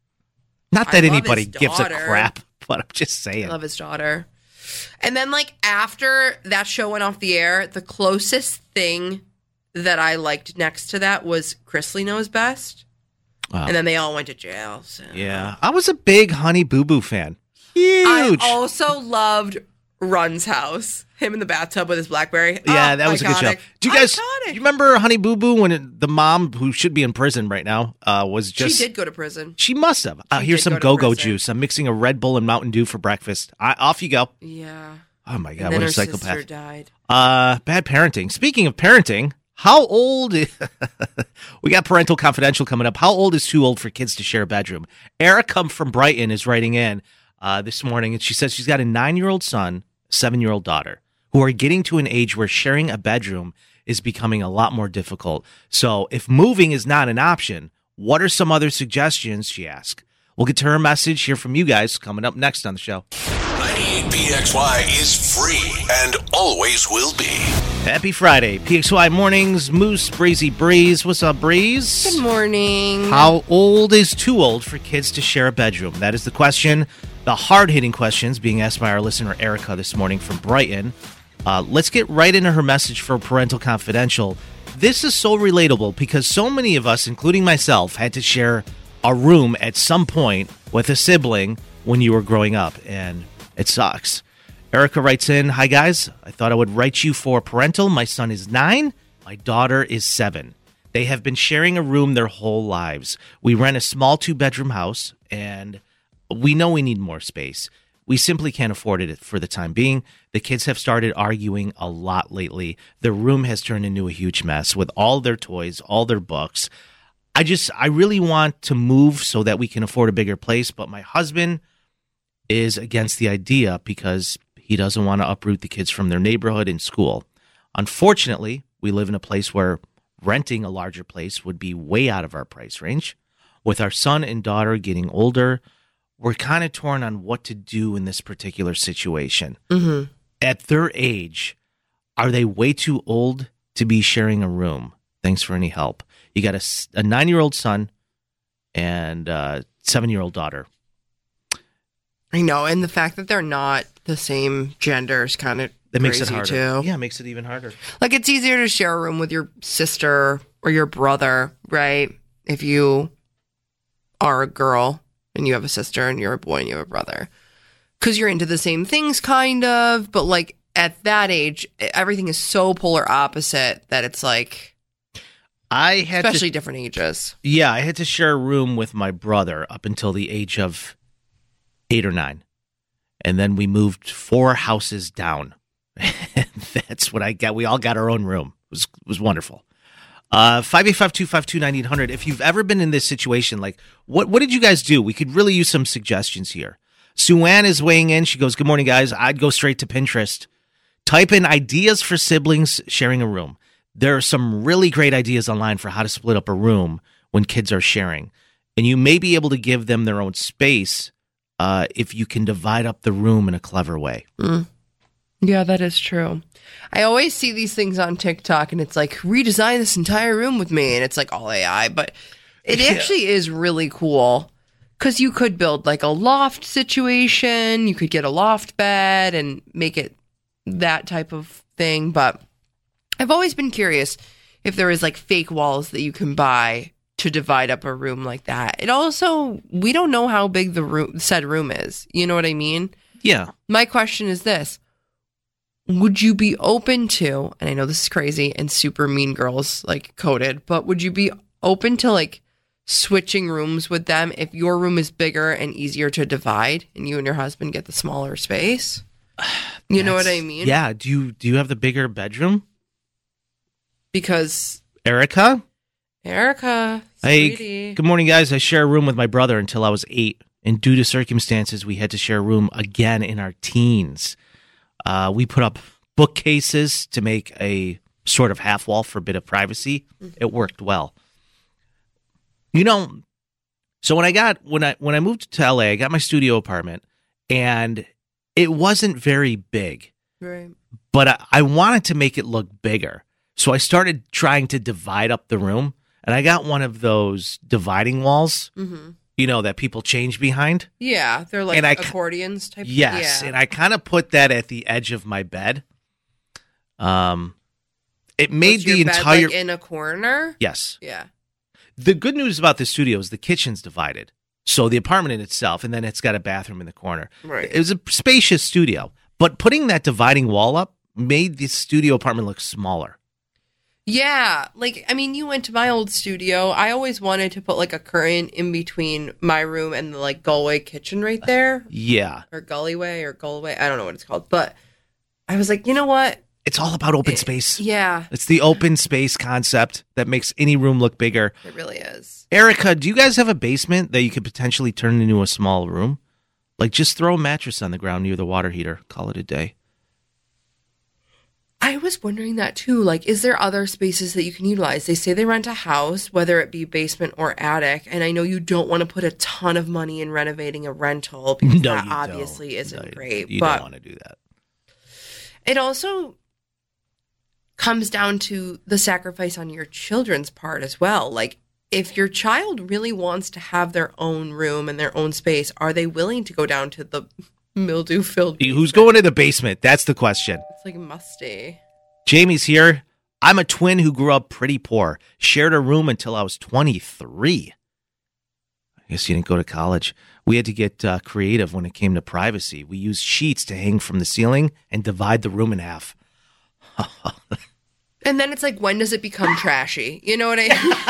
Not that anybody gives a crap, but I'm just saying. I love his daughter. And then, like, after that show went off the air, the closest thing that I liked next to that was Chrisley Knows Best. Wow. And then they all went to jail. So. Yeah. I was a big Honey Boo Boo fan. Huge. I also loved Run's house. Him in the bathtub with his BlackBerry. Yeah, oh, that was iconic. a good show. Do you guys do you remember Honey Boo Boo when it, the mom, who should be in prison right now, uh, was just... She did go to prison. She must have. Uh, here's some go go-go juice. I'm mixing a Red Bull and Mountain Dew for breakfast. I, off you go. Yeah. Oh, my God. And then what her a psychopath. sister died. Uh, bad parenting. Speaking of parenting, how old... we got Parental Confidential coming up. How old is too old for kids to share a bedroom? Erica from Brighton is writing in uh, this morning, and she says she's got a nine-year-old son, seven-year-old daughter, who are getting to an age where sharing a bedroom is becoming a lot more difficult. So if moving is not an option, what are some other suggestions, she asked. We'll get to her message, hear from you guys coming up next on the show. ninety-eight P X Y is free and always will be. Happy Friday. P X Y Mornings, Moose, Breezy, Breeze. What's up, Breeze? Good morning. How old is too old for kids to share a bedroom? That is the question. The hard-hitting questions being asked by our listener, Erica, this morning from Brighton. Uh, let's get right into her message for Parental Confidential. This is so relatable because so many of us, including myself, had to share a room at some point with a sibling when you were growing up, and it sucks. Erica writes in, "Hi guys, I thought I would write you for parental. My son is nine, my daughter is seven. They have been sharing a room their whole lives. We rent a small two-bedroom house, and we know we need more space. We simply can't afford it for the time being. The kids have started arguing a lot lately. The room has turned into a huge mess with all their toys, all their books. I just, I really want to move so that we can afford a bigger place, but my husband is against the idea because he doesn't want to uproot the kids from their neighborhood and school. Unfortunately, we live in a place where renting a larger place would be way out of our price range. With our son and daughter getting older, we're kind of torn on what to do in this particular situation. Mm-hmm. At their age, are they way too old to be sharing a room? Thanks for any help." You got a, a nine-year-old son and a seven-year-old daughter. I know, and the fact that they're not the same gender is kind of That makes crazy it harder. too. Yeah, it makes it even harder. Like, it's easier to share a room with your sister or your brother, right? If you are a girl and you have a sister and you're a boy and you have a brother. Because you're into the same things, kind of. But, like, at that age, everything is so polar opposite that it's like... I had Especially to, different ages. Yeah, I had to share a room with my brother up until the age of eight or nine. And then we moved four houses down. That's what I got. We all got our own room. It was, it was wonderful. Uh, five eight five, two five two, nine eight hundred. If you've ever been in this situation, like, what, what did you guys do? We could really use some suggestions here. Sue Ann is weighing in. She goes, "Good morning, guys. I'd go straight to Pinterest. Type in ideas for siblings sharing a room. There are some really great ideas online for how to split up a room when kids are sharing. And you may be able to give them their own space uh, if you can divide up the room in a clever way." Mm. Yeah, that is true. I always see these things on TikTok, and it's like, redesign this entire room with me. And it's like all A I, but it Yeah. actually is really cool. Because you could build like a loft situation. You could get a loft bed and make it that type of thing. But I've always been curious if there is like fake walls that you can buy to divide up a room like that. It also, we don't know how big the room, said room is. You know what I mean? Yeah. My question is this. Would you be open to, and I know this is crazy and super Mean Girls like coded, but would you be open to like switching rooms with them if your room is bigger and easier to divide and you and your husband get the smaller space? You know what I mean? Yeah. Do you, do you have the bigger bedroom? Because Erica? Erica, Hey, sweetie. good morning, guys. I share a room with my brother until I was eight, and due to circumstances, we had to share a room again in our teens. Uh, we put up bookcases to make a sort of half wall for a bit of privacy. It worked well. You know, so when I got when I when I moved to L A, I got my studio apartment, and it wasn't very big, Right. but I, I wanted to make it look bigger. So I started trying to divide up the room, and I got one of those dividing walls, Mm-hmm. you know, that people change behind. Yeah, they're like And I- accordions type. Yes, Yeah. and I kind of put that at the edge of my bed. Um, it made Was your the bed, entire like, in a corner. yes. Yeah. The good news about the studio is the kitchen's divided, so the apartment in itself, and then it's got a bathroom in the corner. Right. It was a spacious studio, but putting that dividing wall up made the studio apartment look smaller. Yeah, like, I mean, you went to my old studio. I always wanted to put like a curtain in between my room and the like Galway kitchen right there. Yeah. Or Gullyway or Galway. I don't know what it's called. But I was like, you know what? It's all about open space. Yeah, It's the open space concept that makes any room look bigger. it really is. Erica, do you guys have a basement that you could potentially turn into a small room? Like, just throw a mattress on the ground near the water heater. Call it a day. I was wondering that too. Like, is there other spaces that you can utilize? They say they rent a house, whether it be basement or attic. And I know you don't want to put a ton of money in renovating a rental because No, that you obviously don't. isn't No, great. You but don't want to do that. it also comes down to the sacrifice on your children's part as well. Like, if your child really wants to have their own room and their own space, are they willing to go down to the mildew-filled basement? Who's going to the basement? That's the question. It's like musty. Jamie's here. I'm a twin who grew up pretty poor. Shared a room until I was twenty-three. I guess you didn't go to college. We had to get uh, creative when it came to privacy. We used sheets to hang from the ceiling and divide the room in half. And then it's like, when does it become trashy? You know what I mean?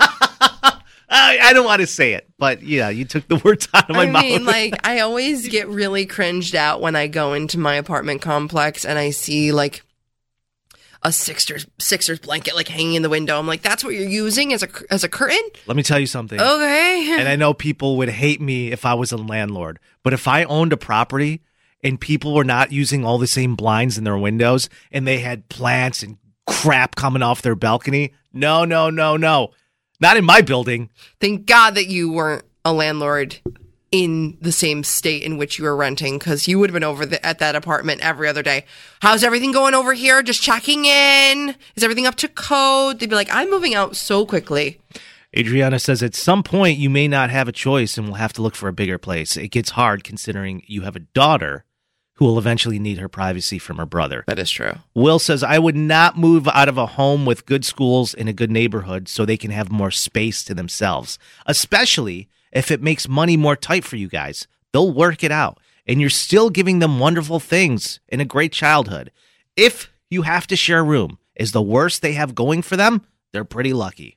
I, I don't want to say it, but yeah, you took the words out of my I mouth. mean, like, I always get really cringed out when I go into my apartment complex and I see, like, a Sixers Sixers blanket, like, hanging in the window. I'm like, that's what you're using as a, as a curtain? Let me tell you something. Okay. And I know people would hate me if I was a landlord, but if I owned a property and people were not using all the same blinds in their windows and they had plants and crap coming off their balcony, no, no, no, no. Not in my building. Thank God that you weren't a landlord in the same state in which you were renting, because you would have been over the, at that apartment every other day. How's everything going over here? Just checking in. Is everything up to code? They'd be like, I'm moving out so quickly. Adriana says, at some point you may not have a choice and will have to look for a bigger place. It gets hard considering you have a daughter who will eventually need her privacy from her brother. That is true. Will says, I would not move out of a home with good schools in a good neighborhood so they can have more space to themselves, especially if it makes money more tight for you guys. They'll work it out, and you're still giving them wonderful things and a great childhood. If you have to share a room is the worst they have going for them, they're pretty lucky.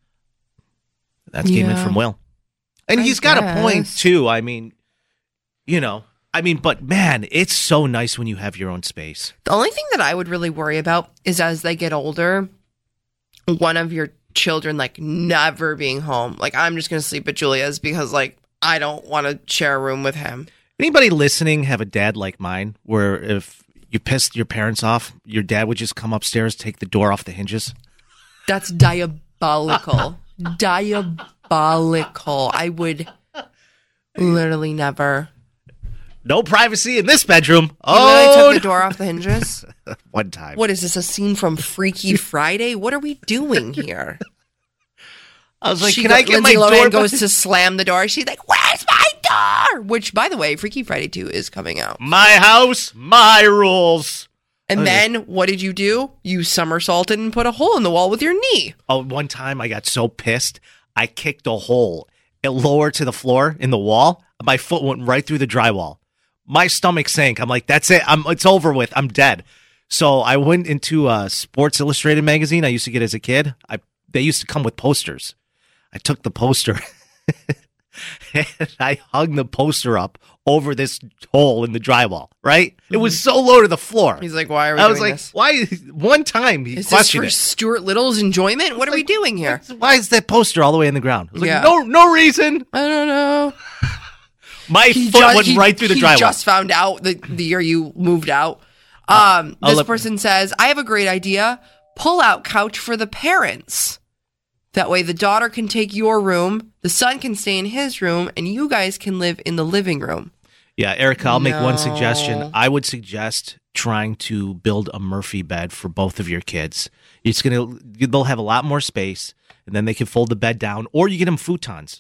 That's came in Yeah. from Will. And I he's got a point, guess. too. I mean, you know, I mean, but man, it's so nice when you have your own space. The only thing that I would really worry about is as they get older, one of your children, like, never being home. Like, I'm just going to sleep at Julia's because, like, I don't want to share a room with him. Anybody listening have a dad like mine where if you pissed your parents off, your dad would just come upstairs, take the door off the hinges? That's diabolical. Diabolical. I would literally never. No privacy in this bedroom. You Oh, literally took the door off the hinges? one time. What is this, a scene from Freaky Friday? What are we doing here? I was like, She can go- I get Lindsay my Lohan door goes back? to slam the door. She's like, where's my door? Which, by the way, Freaky Friday two is coming out. My house, my rules. And Okay. then what did you do? You somersaulted and put a hole in the wall with your knee. Oh, one time I got so pissed, I kicked a hole it lower to the floor in the wall. My foot went right through the drywall. My stomach sank. I'm like, that's it. I'm. It's over with. I'm dead. So I went into a Sports Illustrated magazine I used to get as a kid. I They used to come with posters. I took the poster and I hung the poster up over this hole in the drywall, right? It was so low to the floor. He's like, why are we I doing was like, this? why? One time he Is this questioned for it. Stuart Little's enjoyment? What are we doing here? Why is that poster all the way in the ground? I was like, Yeah. no, no reason. I don't know. My He foot ju- went he- right through the he drywall. just found out the, the year you moved out. Um, I'll this let- person says, I have a great idea. Pull out couch for the parents. That way the daughter can take your room, the son can stay in his room, and you guys can live in the living room. Yeah, Erica, I'll make one No. suggestion. I would suggest trying to build a Murphy bed for both of your kids. It's gonna they'll have a lot more space, and then they can fold the bed down, or you get them futons.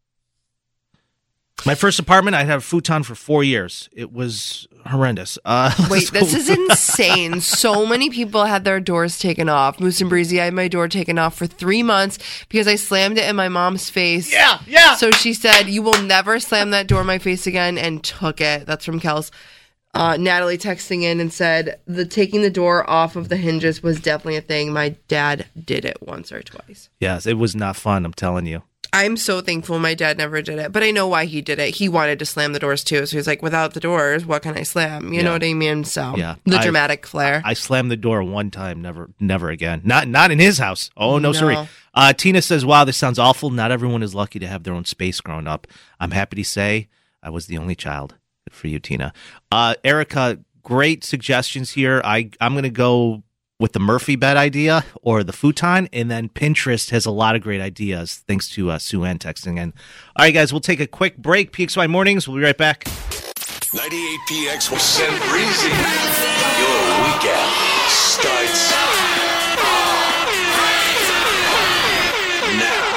My first apartment, I had a futon for four years. It was horrendous. Uh, Wait, so- this is insane. So many people had their doors taken off. Moose and Breezy, I had my door taken off for three months because I slammed it in my mom's face. Yeah, yeah. So she said, you will never slam that door in my face again, and took it. That's from Kels. Uh, Natalie texting in and said, the taking the door off of the hinges was definitely a thing. My dad did it once or twice. Yes, it was not fun, I'm telling you. I'm so thankful my dad never did it, but I know why he did it. He wanted to slam the doors too. So he's like, without the doors, what can I slam? You Yeah. know what I mean? So Yeah. the I- dramatic flair. I slammed the door one time, never never again. Not not in his house. Oh, no, No. sorry. Uh, Tina says, wow, this sounds awful. Not everyone is lucky to have their own space growing up. I'm happy to say I was the only child. Good for you, Tina. Uh, Erica, great suggestions here. I, I'm going to go with the Murphy bed idea or the futon, and then Pinterest has a lot of great ideas, thanks to uh, Sue Ann texting in. All right, guys, we'll take a quick break. P X Y Mornings, we'll be right back. ninety-eight P X Y and Breezy. Your weekend starts now.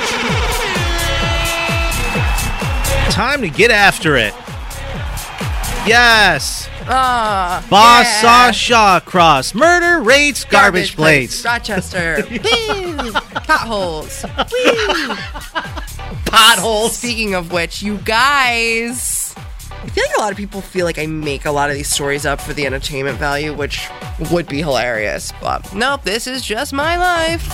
Time to get after it. Yes. Ah, Boss yeah. Shaw Cross. Murder rates, garbage, garbage plates. plates. Rochester. Woo. Potholes. Woo. Potholes. Speaking of which, you guys, I feel like a lot of people feel like I make a lot of these stories up for the entertainment value, which would be hilarious. But nope, this is just my life.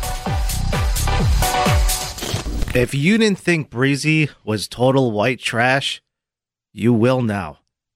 If you didn't think Breezy was total white trash, you will now.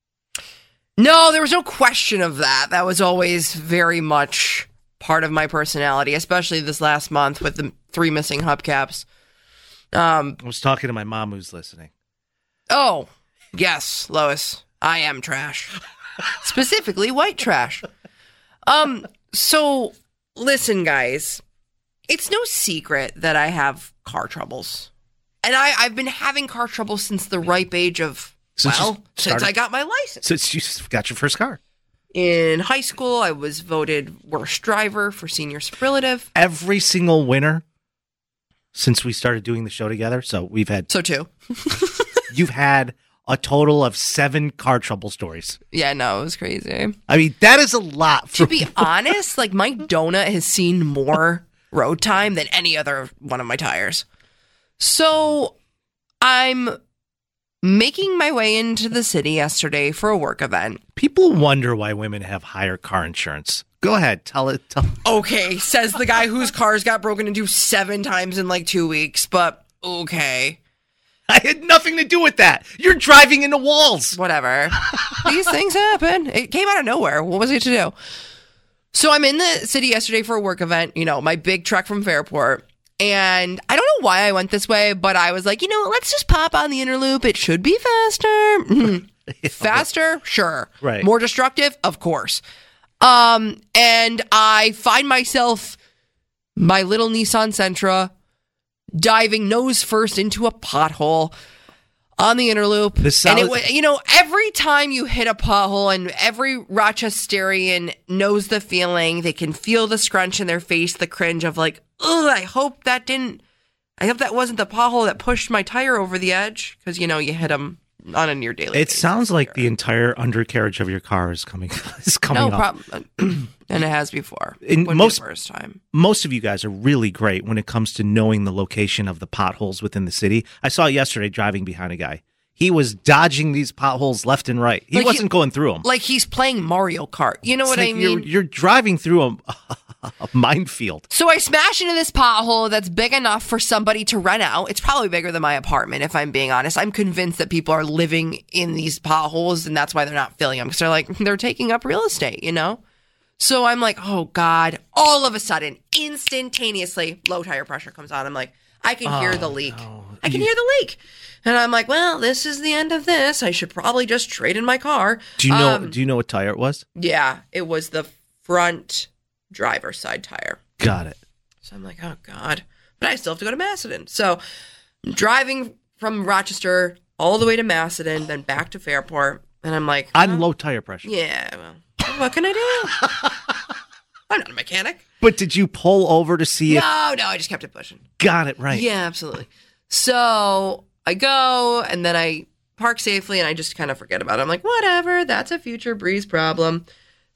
No, there was no question of that. That was always very much part of my personality, especially this last month with the three missing hubcaps. Um, I was talking to my mom who's listening. Oh, yes, Lois, I am trash. Specifically white trash. Um, so listen, guys, it's no secret that I have car troubles. And I, I've been having car troubles since the ripe age of Since Well, since I got my license. Since you got your first car. In high school, I was voted worst driver for senior superlative. Every single winter since we started doing the show together. So we've had... So two. You've had a total of seven car trouble stories. Yeah, no, it was crazy. I mean, that is a lot. For- to be honest, like my donut has seen more road time than any other one of my tires. So I'm... making my way into the city yesterday for a work event. People wonder why women have higher car insurance. Go ahead, tell it. Tell- okay, says the guy whose cars got broken into seven times in like two weeks, but okay. I had nothing to do with that. You're driving into walls. Whatever. These things happen. It came out of nowhere. What was it to do? So I'm in the city yesterday for a work event, you know, my big trek from Fairport. And I don't know why I went this way, but I was like, you know, let's just pop on the Interloop. It should be faster. Faster? Sure. Right. More destructive? Of course. Um, and I find myself, my little Nissan Sentra, diving nose first into a pothole on the Interloop. The solid- and it was, you know, every time you hit a pothole, and every Rochesterian knows the feeling, they can feel the scrunch in their face, the cringe of like, ugh, I hope that didn't, I hope that wasn't the pothole that pushed my tire over the edge. Because, you know, you hit them on a near daily It basis. sounds like the entire undercarriage of your car is coming is coming no up. problem. And it has before. In Wouldn't most, be the first time. Most of you guys are really great when it comes to knowing the location of the potholes within the city. I saw yesterday driving behind a guy. He was dodging these potholes left and right. He Like wasn't he- going through them. Like he's playing Mario Kart. You know It's what like I mean? You're, you're driving through a, a minefield. So I smash into this pothole that's big enough for somebody to rent out. It's probably bigger than my apartment, if I'm being honest. I'm convinced that people are living in these potholes, and that's why they're not filling them. Because they're like, they're taking up real estate, you know? So I'm like, oh, God. All of a sudden, instantaneously, low tire pressure comes on. I'm like, I can hear Oh, the leak. no. I can You- hear the leak. And I'm like, well, this is the end of this. I should probably just trade in my car. Do you know? Um, do you know what tire it was? Yeah, it was the front driver's side tire. Got it. So I'm like, oh, God. But I still have to go to Macedon. So I'm driving from Rochester all the way to Macedon, then back to Fairport. And I'm like, On low tire pressure. yeah, well, what can I do? I'm not a mechanic. But did you pull over to see if? No, no, I just kept it pushing. Got it right. Yeah, absolutely. So I go, and then I park safely, and I just kind of forget about it. I'm like, whatever, that's a future Breeze problem.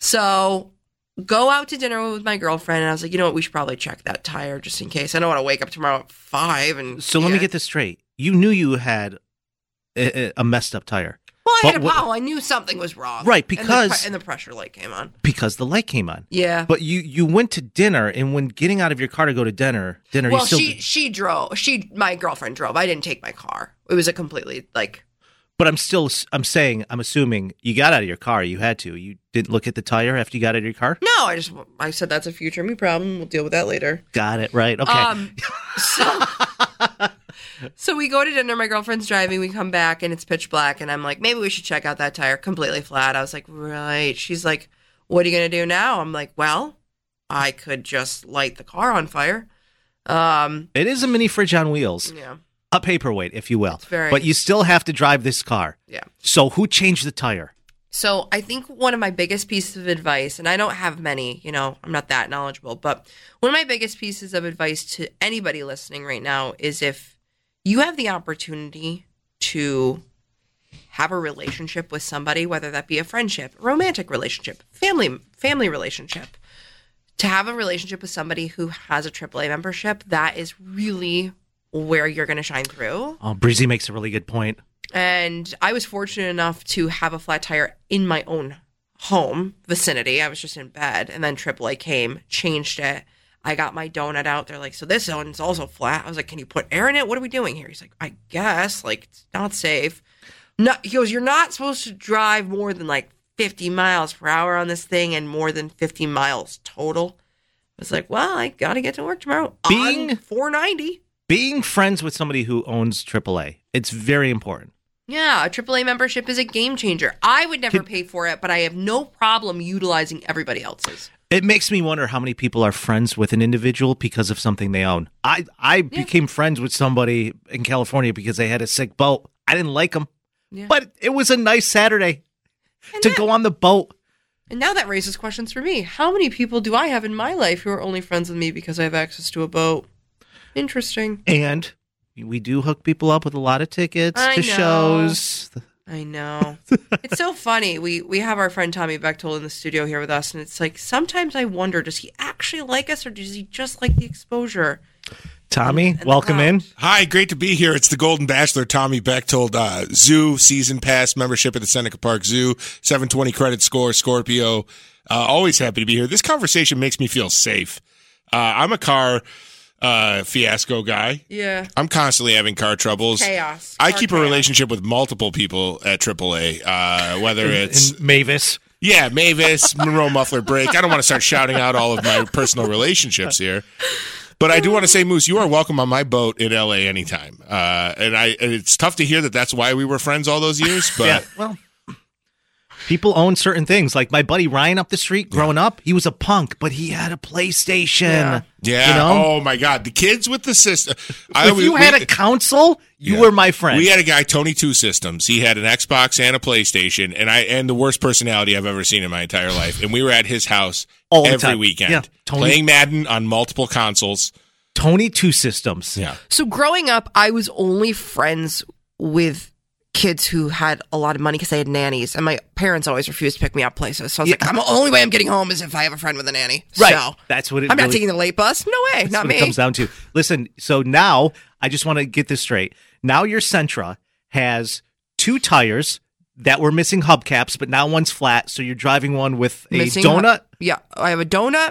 So go out to dinner with my girlfriend, and I was like, you know what, we should probably check that tire just in case. I don't want to wake up tomorrow at five. And So let me yeah. get this straight. You knew you had a, a messed up tire. Well, I had a But what- pothole. I knew something was wrong. Right, And the because- pre- and the, pressure light came on. Because the light came on. Yeah. But you you went to dinner, and when getting out of your car to go to dinner, dinner, Well, you still. she she drove. She my girlfriend drove. I didn't take my car. It was a completely like. But I'm still. I'm saying. I'm assuming you got out of your car. You had to. You didn't look at the tire after you got out of your car. No, I just I said that's a future me problem. We'll deal with that later. Got it right. Okay. Um, so, So we go to dinner. My girlfriend's driving. We come back, and it's pitch black. And I'm like, maybe we should check out that tire. Completely flat. I was like, right. She's like, what are you going to do now? I'm like, well, I could just light the car on fire. Um, it is a mini fridge on wheels. Yeah. A paperweight, if you will. It's very- But you still have to drive this car. Yeah. So who changed the tire? So I think one of my biggest pieces of advice, and I don't have many, you know, I'm not that knowledgeable, but one of my biggest pieces of advice to anybody listening right now is if you have the opportunity to have a relationship with somebody, whether that be a friendship, romantic relationship, family family relationship, to have a relationship with somebody who has a triple A membership, that is really where you're going to shine through. Oh, Breezy makes a really good point. And I was fortunate enough to have a flat tire in my own home vicinity. I was just in bed, and then triple A came, changed it. I got my donut out. They're like, so this one's also flat. I was like, can you put air in it? What are we doing here? He's like, I guess. Like, it's not safe. No, he goes, you're not supposed to drive more than like fifty miles per hour on this thing and more than fifty miles total. I was like, well, I got to get to work tomorrow. Being on four ninety. Being friends with somebody who owns triple A, it's very important. Yeah, a triple A membership is a game changer. I would never pay for it, but I have no problem utilizing everybody else's. It makes me wonder how many people are friends with an individual because of something they own. I, I yeah. became friends with somebody in California because they had a sick boat. I didn't like them, yeah. but it was a nice Saturday and to that, go on the boat. And now that raises questions for me. How many people do I have in my life who are only friends with me because I have access to a boat? Interesting. And we do hook people up with a lot of tickets I to know. shows. I know. It's so funny. We we have our friend Tommy Bechtold in the studio here with us, and it's like sometimes I wonder, does he actually like us or does he just like the exposure? Tommy, and, and welcome in. Hi, great to be here. It's the Golden Bachelor, Tommy Bechtold, uh, Zoo Season Pass membership at the Seneca Park Zoo, seven twenty credit score, Scorpio. Uh, always happy to be here. This conversation makes me feel safe. Uh, I'm a car... Uh, fiasco guy. Yeah. I'm constantly having car troubles. Chaos. I car keep chaos. a relationship with multiple people at triple A, uh, whether it's... In Mavis. Yeah, Mavis, Monroe Muffler Brake. I don't want to start shouting out all of my personal relationships here. But I do want to say, Moose, you are welcome on my boat in L A anytime. Uh, and I, and it's tough to hear that that's why we were friends all those years. But yeah, well... People own certain things. Like my buddy Ryan up the street, growing yeah. up, he was a punk, but he had a PlayStation. Yeah. yeah. You know? Oh, my God. The kids with the system. If we, you had we, a console, you yeah. were my friend. We had a guy, Tony Two Systems. He had an Xbox and a PlayStation, and I and the worst personality I've ever seen in my entire life. And we were at his house All every weekend, yeah. Tony, playing Madden on multiple consoles. Tony Two Systems. Yeah. So growing up, I was only friends with kids who had a lot of money because they had nannies, and my parents always refused to pick me up places. So I was yeah. like, I'm the only way I'm getting home is if I have a friend with a nanny. Right. So that's what it I'm really, not taking the late bus. No way. That's not what me. It comes down to. Listen, so now I just want to get this straight. Now your Sentra has two tires that were missing hubcaps, but now one's flat. So you're driving one with a missing donut. Hub- yeah, I have a donut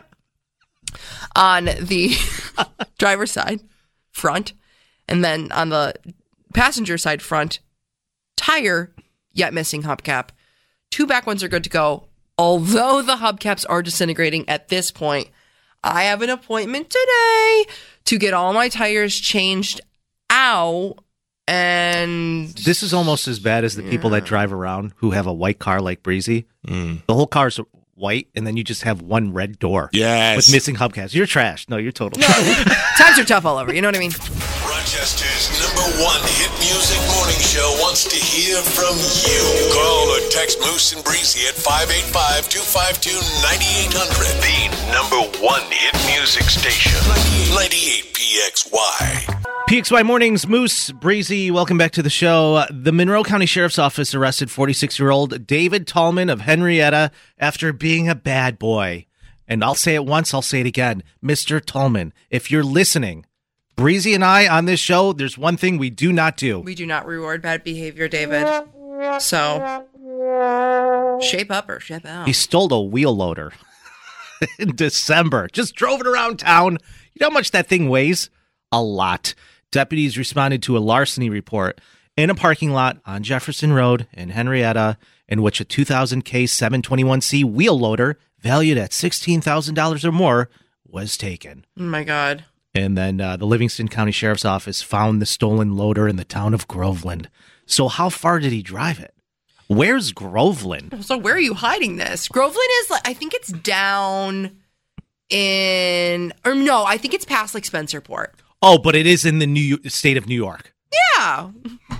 on the driver's side front, and then on the passenger side front, tire, yet missing hubcap. Two back ones are good to go. Although the hubcaps are disintegrating at this point, I have an appointment today to get all my tires changed out. And this is almost as bad as the yeah. people that drive around who have a white car like Breezy. Mm. The whole car's white, and then you just have one red door yes. with missing hubcaps. You're trash. No, you're total. No, times are tough all over. You know what I mean? Rochester's number one hit music morning show wants to hear from you. Call or text Moose and Breezy at five eight five, two five two, nine eight zero zero. The number one hit music station, ninety-eight P X Y. P X Y Mornings, Moose, Breezy, welcome back to the show. The Monroe County Sheriff's Office arrested forty-six-year-old David Tallman of Henrietta after being a bad boy. And I'll say it once, I'll say it again. Mister Tallman, if you're listening, Breezy and I on this show, there's one thing we do not do. We do not reward bad behavior, David. So, shape up or shape out. He stole a wheel loader in December. Just drove it around town. You know how much that thing weighs? A lot. Deputies responded to a larceny report in a parking lot on Jefferson Road in Henrietta, in which a two thousand K seven twenty-one C wheel loader valued at sixteen thousand dollars or more was taken. Oh, my God. And then uh, the Livingston County Sheriff's Office found the stolen loader in the town of Groveland. So how far did he drive it? Where's Groveland? So where are you hiding this? Groveland is, like, I think it's down in, or no, I think it's past like Spencerport. Oh, but it is in the New state of New York. Yeah.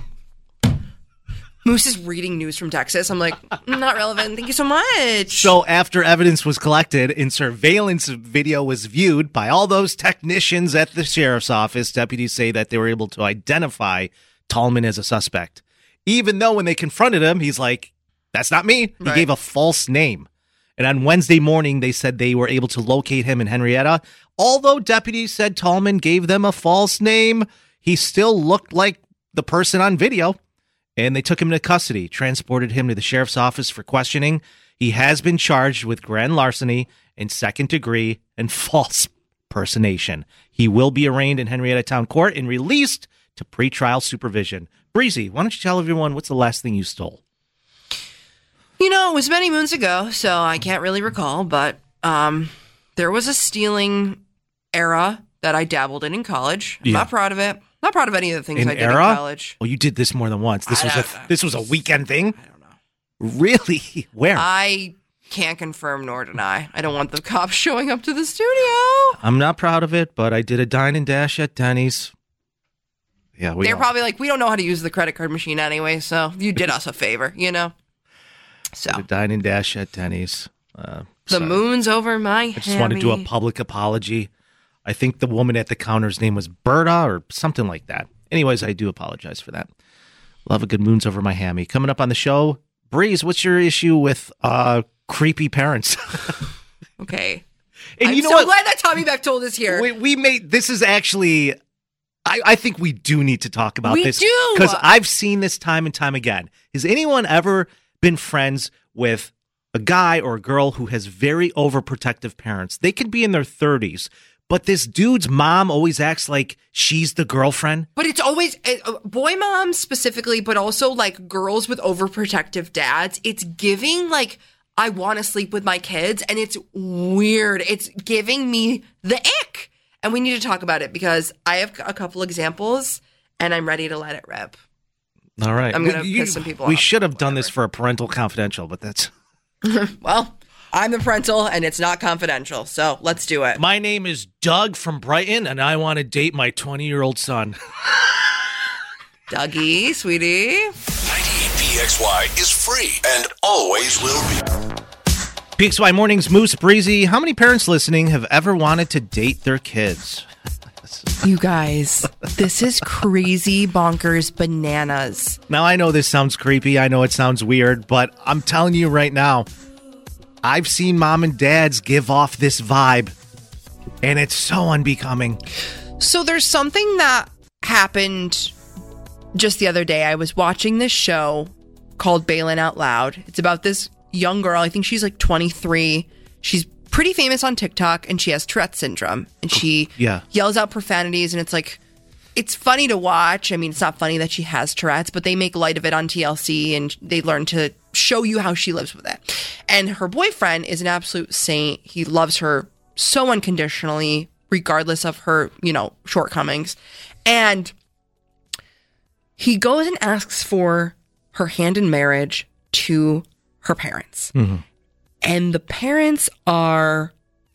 Moose is reading news from Texas. I'm like, not relevant. Thank you so much. So after evidence was collected and surveillance video was viewed by all those technicians at the sheriff's office, deputies say that they were able to identify Tallman as a suspect. Even though when they confronted him, he's like, that's not me. He Right. gave a false name. And on Wednesday morning, they said they were able to locate him in Henrietta. Although deputies said Tallman gave them a false name, he still looked like the person on video. And they took him into custody, transported him to the sheriff's office for questioning. He has been charged with grand larceny and second degree and false personation. He will be arraigned in Henrietta Town Court and released to pretrial supervision. Breezy, why don't you tell everyone what's the last thing you stole? You know, it was many moons ago, so I can't really recall, but um, there was a stealing era that I dabbled in in college. I'm Yeah. not proud of it. Not proud of any of the things An I did era? in college. Oh, you did this more than once. This I was a don't- this was a weekend thing. I don't know. Really? Where? I can't confirm nor deny. I don't want the cops showing up to the studio. I'm not proud of it, but I did a dine and dash at Denny's. Yeah, we They're all- probably like, we don't know how to use the credit card machine anyway, so you did us a favor, you know? So did a dine and dash at Denny's. Uh, the sorry. moon's over my I just want to do a public apology. I think the woman at the counter's name was Berta or something like that. Anyways, I do apologize for that. Love a good moons over my hammy. Coming up on the show, Breeze, what's your issue with uh, creepy parents? Okay. And I'm you know so what? glad that Tommy Bechtold is here. We, we made this is actually. I, I think we do need to talk about We this do! because I've seen this time and time again. Has anyone ever been friends with a guy or a girl who has very overprotective parents? They could be in their thirties, but this dude's mom always acts like she's the girlfriend. But it's always uh, boy moms specifically, but also like girls with overprotective dads. It's giving like, I want to sleep with my kids, and it's weird. It's giving me the ick. And we need to talk about it because I have a couple examples and I'm ready to let it rip. All right, I'm gonna We- you- piss some people We off. should have done this for a parental confidential, but that's Well, I'm the parental and it's not confidential. So let's do it. my name is Doug from Brighton, and I want to date my twenty-year-old son. Dougie, sweetie. ninety-eight P X Y is free and always will be. P X Y Mornings, Moose, Breezy. How many parents listening have ever wanted to date their kids? You guys, this is crazy bonkers bananas. Now, I know this sounds creepy. I know it sounds weird, but I'm telling you right now, I've seen mom and dads give off this vibe, and it's so unbecoming. So there's something that happened just the other day. I was watching this show called Bailin' Out Loud. It's about this young girl. I think she's like twenty-three. She's pretty famous on TikTok, and she has Tourette's syndrome. And she Yeah. yells out profanities, and it's like, it's funny to watch. I mean, it's not funny that she has Tourette's, but they make light of it on T L C, and they learn to show you how she lives with it. And her boyfriend is an absolute saint. He loves her so unconditionally, regardless of her, you know, shortcomings. And he goes and asks for her hand in marriage to her parents. Mm-hmm. And the parents are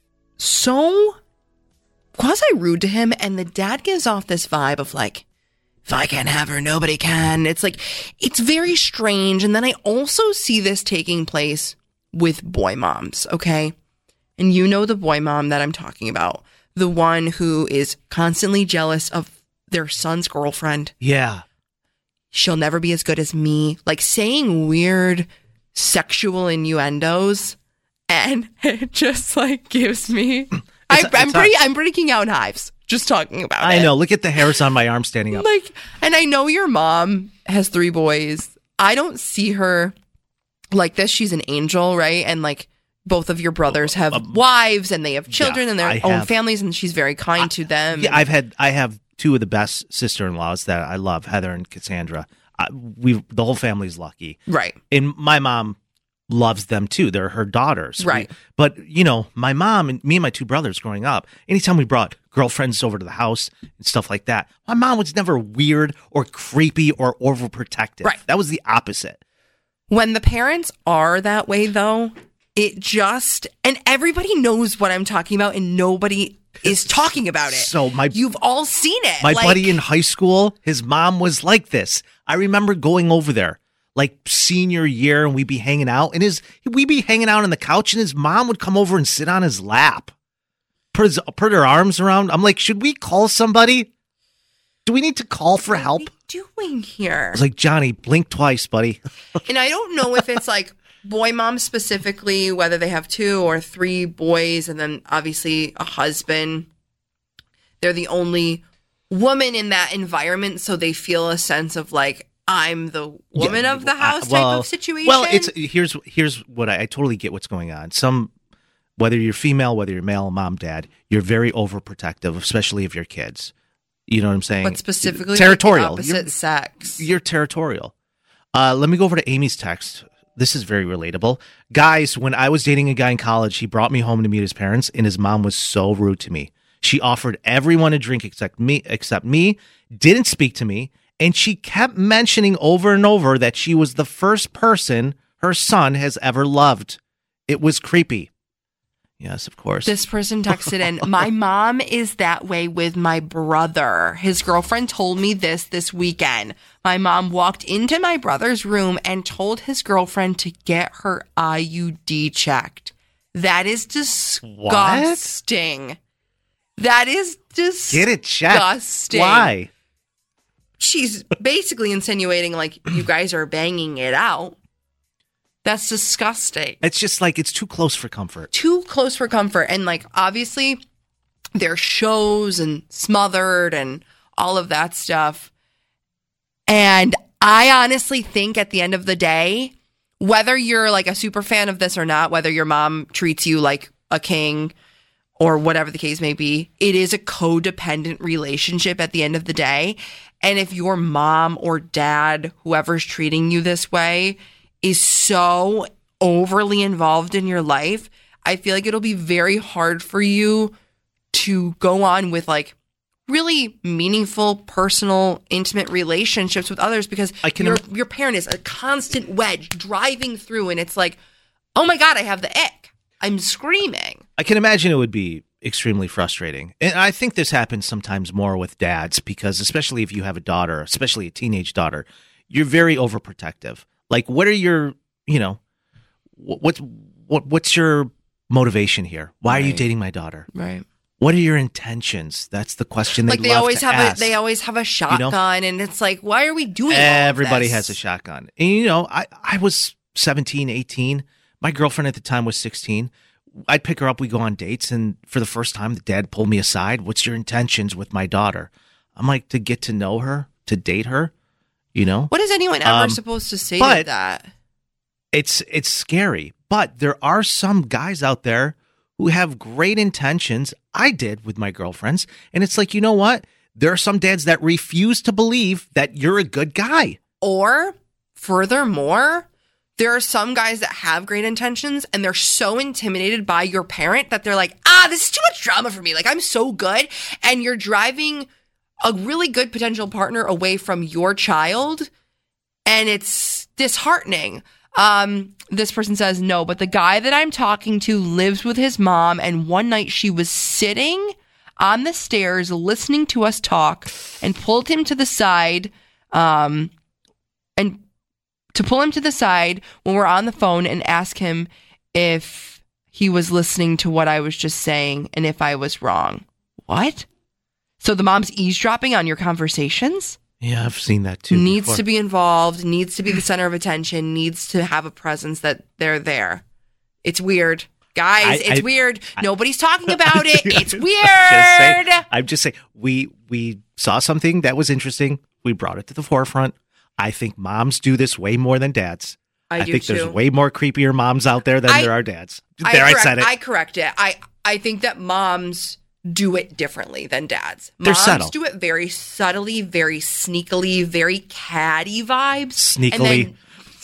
so quasi rude to him. And the dad gives off this vibe of like, if I can't have her, nobody can. It's like, it's very strange. And then I also see this taking place with boy moms, okay? And you know the boy mom that I'm talking about. The one who is constantly jealous of their son's girlfriend. Yeah. She'll never be as good as me. Like saying weird sexual innuendos. And it just like gives me... I, It's- I'm it's pretty. hot. I'm breaking out hives just talking about I it. know. Look at the hairs on my arm standing up. Like, and I know your mom has three boys. I don't see her like this. She's an angel, right? And like both of your brothers have wives and they have children yeah, and their I own have- families, and she's very kind to them. Yeah, I've had I have two of the best sister-in-laws that I love, Heather and Cassandra. Uh, we the whole family's lucky, Right. And my mom loves them too. They're her daughters. Right. We, but, you know, my mom and me and my two brothers growing up, anytime we brought girlfriends over to the house and stuff like that, my mom was never weird or creepy or overprotective. Right. That was the opposite. When the parents are that way, though, it just, and everybody knows what I'm talking about and nobody is talking about it. So my, You've all seen it. My like, buddy in high school, his mom was like this. I remember going over there like senior year and we'd be hanging out and his, we'd be hanging out on the couch and his mom would come over and sit on his lap, put, his, put her arms around. I'm like, should we call somebody? Do we need to call for help? What are we doing here? I was like, Johnny, blink twice, buddy. And I don't know if it's like boy mom specifically, whether they have two or three boys and then obviously a husband. They're the only woman in that environment, so they feel a sense of like, I'm the woman Yeah, of the house I- well, type of situation. Well, it's here's here's what I, I totally get what's going on. Some, whether you're female, whether you're male, mom, dad, you're very overprotective, especially of your kids. You know what I'm saying? But specifically territorial. Like the opposite you're, sex. You're territorial. Uh, let me go over to Amy's text. This is very relatable. Guys, when I was dating a guy in college, he brought me home to meet his parents, and his mom was so rude to me. She offered everyone a drink except me, except me, didn't speak to me, and she kept mentioning over and over that she was the first person her son has ever loved. It was creepy. Yes, of course. This person texted in, my mom is that way with my brother. His girlfriend told me this this weekend. My mom walked into my brother's room and told his girlfriend to get her I U D checked. That is disgusting. What? That is disgusting. Get it checked. Why? She's basically insinuating like you guys are banging it out. That's disgusting. It's just like it's too close for comfort. Too close for comfort. And like obviously there's shows and Smothered and all of that stuff. And I honestly think at the end of the day, whether you're like a super fan of this or not, whether your mom treats you like a king or whatever the case may be, it is a codependent relationship at the end of the day. And if your mom or dad, whoever's treating you this way, is so overly involved in your life, I feel like it'll be very hard for you to go on with like really meaningful, personal, intimate relationships with others because I can your, im- your parent is a constant wedge driving through and it's like, oh my God, I have the ick. I'm screaming. I can imagine it would be extremely frustrating. And I think this happens sometimes more with dads because especially if you have a daughter, especially a teenage daughter, you're very overprotective. Like, what are your, you know, what's what what's your motivation here? Why right. are you dating my daughter? Right. What are your intentions? That's the question they like they love always to have ask. a they always have a shotgun, you know? And it's like, why are we doing? Everybody all of this? has a shotgun, and you know, I I was seventeen, eighteen. My girlfriend at the time was sixteen. I'd pick her up. We go on dates, and for the first time, the dad pulled me aside. What's your intentions with my daughter? I'm like, to get to know her, to date her. You know, what is anyone ever um, supposed to say but to that? It's it's scary, but there are some guys out there who have great intentions. I did with my girlfriends, and it's like, you know what? There are some dads that refuse to believe that you're a good guy. Or furthermore, there are some guys that have great intentions, and they're so intimidated by your parent that they're like, ah, this is too much drama for me. Like, I'm so good, and you're driving a really good potential partner away from your child, and it's disheartening. Um, this person says, no, but the guy that I'm talking to lives with his mom, and one night she was sitting on the stairs listening to us talk and pulled him to the side, um, and to pull him to the side when we're on the phone and ask him if he was listening to what I was just saying and if I was wrong. What? So the mom's eavesdropping on your conversations? Yeah, I've seen that too. Needs before. to be involved, needs to be the center of attention, needs to have a presence that they're there. It's weird. Guys, I, it's I, weird. I, Nobody's talking about it. It's weird. Just say, I'm just saying, we we saw something that was interesting. We brought it to the forefront. I think moms do this way more than dads. I, I do think too. there's way more creepier moms out there than I, there are dads. I There, I, correct, said it. I correct it. I, I think that moms do it differently than dads. They're Moms subtle. do it very subtly, very sneakily, very catty vibes. Sneakily. And then,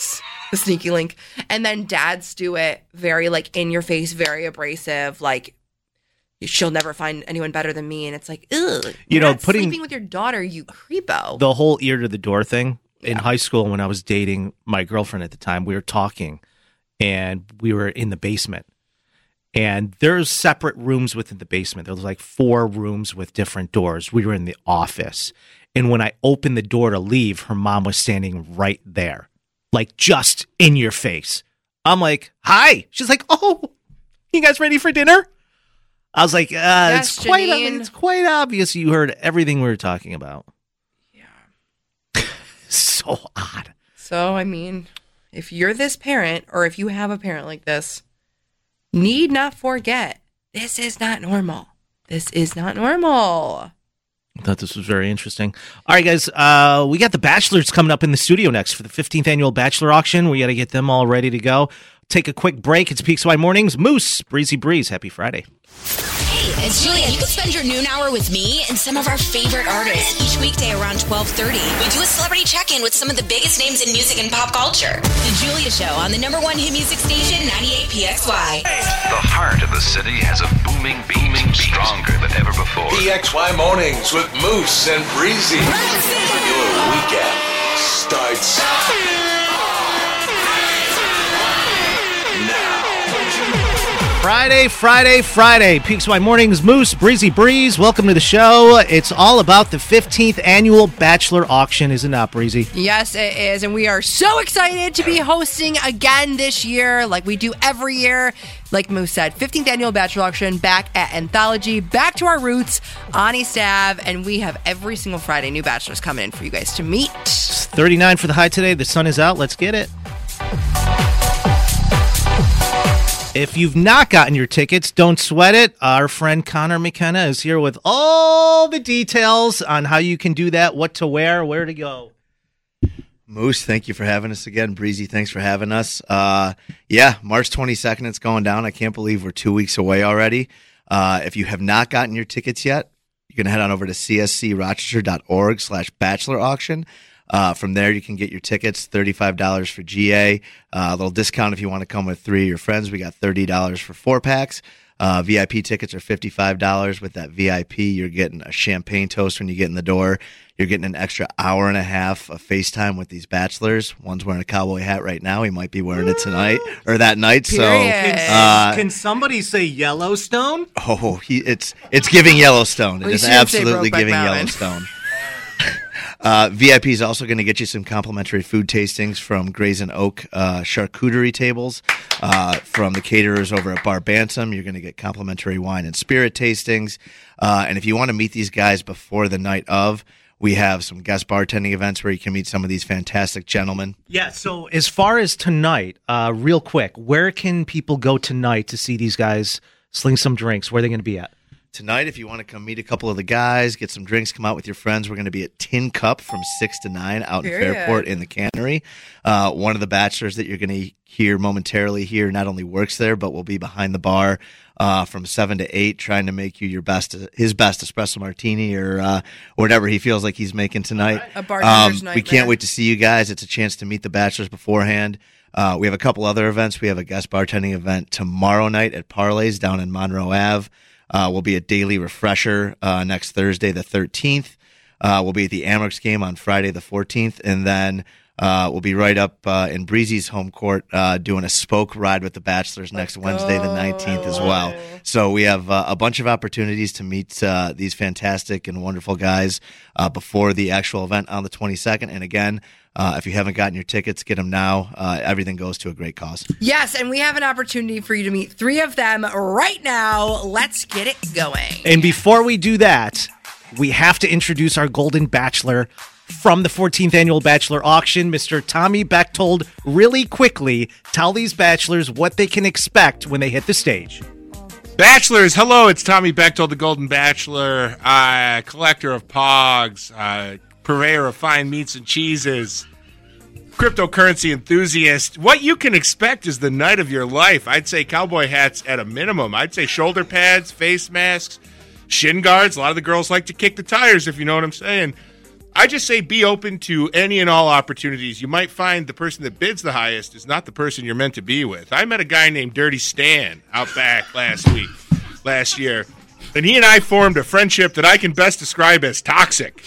the sneaky link. And then dads do it very like in your face, very abrasive, like she'll never find anyone better than me. And it's like, ugh, You you're know, not putting- sleeping with your daughter, you creepo. The whole ear to the door thing. In high school, when I was dating my girlfriend at the time, we were talking and we were in the basement. And there's separate rooms within the basement. There was like four rooms with different doors. We were in the office. And when I opened the door to leave, her mom was standing right there, like just in your face. I'm like, hi. She's like, oh, you guys ready for dinner? I was like, uh, Yes, it's quite Janine. it's quite obvious you heard everything we were talking about. Yeah. So odd. So, I mean, if you're this parent or if you have a parent like this, need not forget, this is not normal. This is not normal. I thought this was very interesting. All right, guys, uh, we got the Bachelors coming up in the studio next for the fifteenth annual Bachelor Auction. We got to get them all ready to go. Take a quick break. It's P X Y Mornings. Moose, Breezy Breeze. Happy Friday. Hey, it's Julia. You can spend your noon hour with me and some of our favorite artists each weekday around twelve thirty. We do a celebrity check-in with some of the biggest names in music and pop culture. The Julia Show on the number one hit music station, ninety-eight P X Y. The heart of the city has a booming, beaming, stronger than ever before. P X Y Mornings with Moose and Breezy. Your weekend starts Friday, Friday, Friday. P X Y Mornings, Moose, Breezy Breeze. Welcome to the show. It's all about the fifteenth annual Bachelor Auction, is it not, Breezy? Yes, it is. And we are so excited to be hosting again this year, like we do every year. Like Moose said, fifteenth annual Bachelor Auction back at Anthology, back to our roots on East Ave. And we have every single Friday new bachelors coming in for you guys to meet. It's thirty-nine for the high today. The sun is out. Let's get it. If you've not gotten your tickets, don't sweat it. Our friend Connor McKenna is here with all the details on how you can do that, what to wear, where to go. Moose, thank you for having us again. Breezy, thanks for having us. Uh, yeah, March twenty-second, it's going down. I can't believe we're two weeks away already. Uh, if you have not gotten your tickets yet, you can head on over to cscrochester.org slash bachelor auction. Uh, from there, you can get your tickets, thirty-five dollars for G A. Uh, a little discount if you want to come with three of your friends. We got thirty dollars for four packs. Uh, V I P tickets are fifty-five dollars. With that V I P, you're getting a champagne toast when you get in the door. You're getting an extra hour and a half of FaceTime with these bachelors. One's wearing a cowboy hat right now. He might be wearing it tonight or that night. So, uh, Can somebody say Yellowstone? oh, he, it's it's giving Yellowstone. It We is shouldn't say absolutely Brokeback giving Mountain. Yellowstone. Uh, V I P is also going to get you some complimentary food tastings from Gray's and Oak uh, charcuterie tables. Uh, from the caterers over at Bar Bantam, you're going to get complimentary wine and spirit tastings. Uh, and if you want to meet these guys before the night of, we have some guest bartending events where you can meet some of these fantastic gentlemen. Yeah, so as far as tonight, uh, real quick, where can people go tonight to see these guys sling some drinks? Where are they going to be at? Tonight, if you want to come meet a couple of the guys, get some drinks, come out with your friends, we're going to be at Tin Cup from six to nine out in Period. Fairport in the Cannery. Uh, one of the bachelors that you're going to hear momentarily here not only works there, but will be behind the bar uh, from seven to eight, trying to make you your best, his best espresso martini or uh, whatever he feels like he's making tonight. A bartender's Um, nightmare. we can't wait to see you guys. It's a chance to meet the bachelors beforehand. Uh, we have a couple other events. We have a guest bartending event tomorrow night at Parlay's down in Monroe Ave. Uh, we'll be at Daily Refresher uh, next Thursday, the thirteenth. Uh, we'll be at the Amerks game on Friday, the fourteenth. And then uh, we'll be right up uh, in Breezy's home court uh, doing a spoke ride with the Bachelors next Wednesday, the nineteenth as well. So we have uh, a bunch of opportunities to meet uh, these fantastic and wonderful guys uh, before the actual event on the twenty-second. And again, Uh, if you haven't gotten your tickets, get them now. Uh, everything goes to a great cause. Yes, and we have an opportunity for you to meet three of them right now. Let's get it going. And before we do that, we have to introduce our Golden Bachelor from the fourteenth Annual Bachelor Auction, Mister Tommy Bechtold. Really quickly, tell these bachelors what they can expect when they hit the stage. Bachelors, hello, it's Tommy Bechtold, the Golden Bachelor, uh, collector of pogs, uh, purveyor of fine meats and cheeses, cryptocurrency enthusiast. What you can expect is the night of your life. I'd say cowboy hats at a minimum. I'd say shoulder pads, face masks, shin guards. A lot of the girls like to kick the tires, if you know what I'm saying. I just say be open to any and all opportunities. You might find the person that bids the highest is not the person you're meant to be with. I met a guy named Dirty Stan out back last week, last year, and he and I formed a friendship that I can best describe as toxic.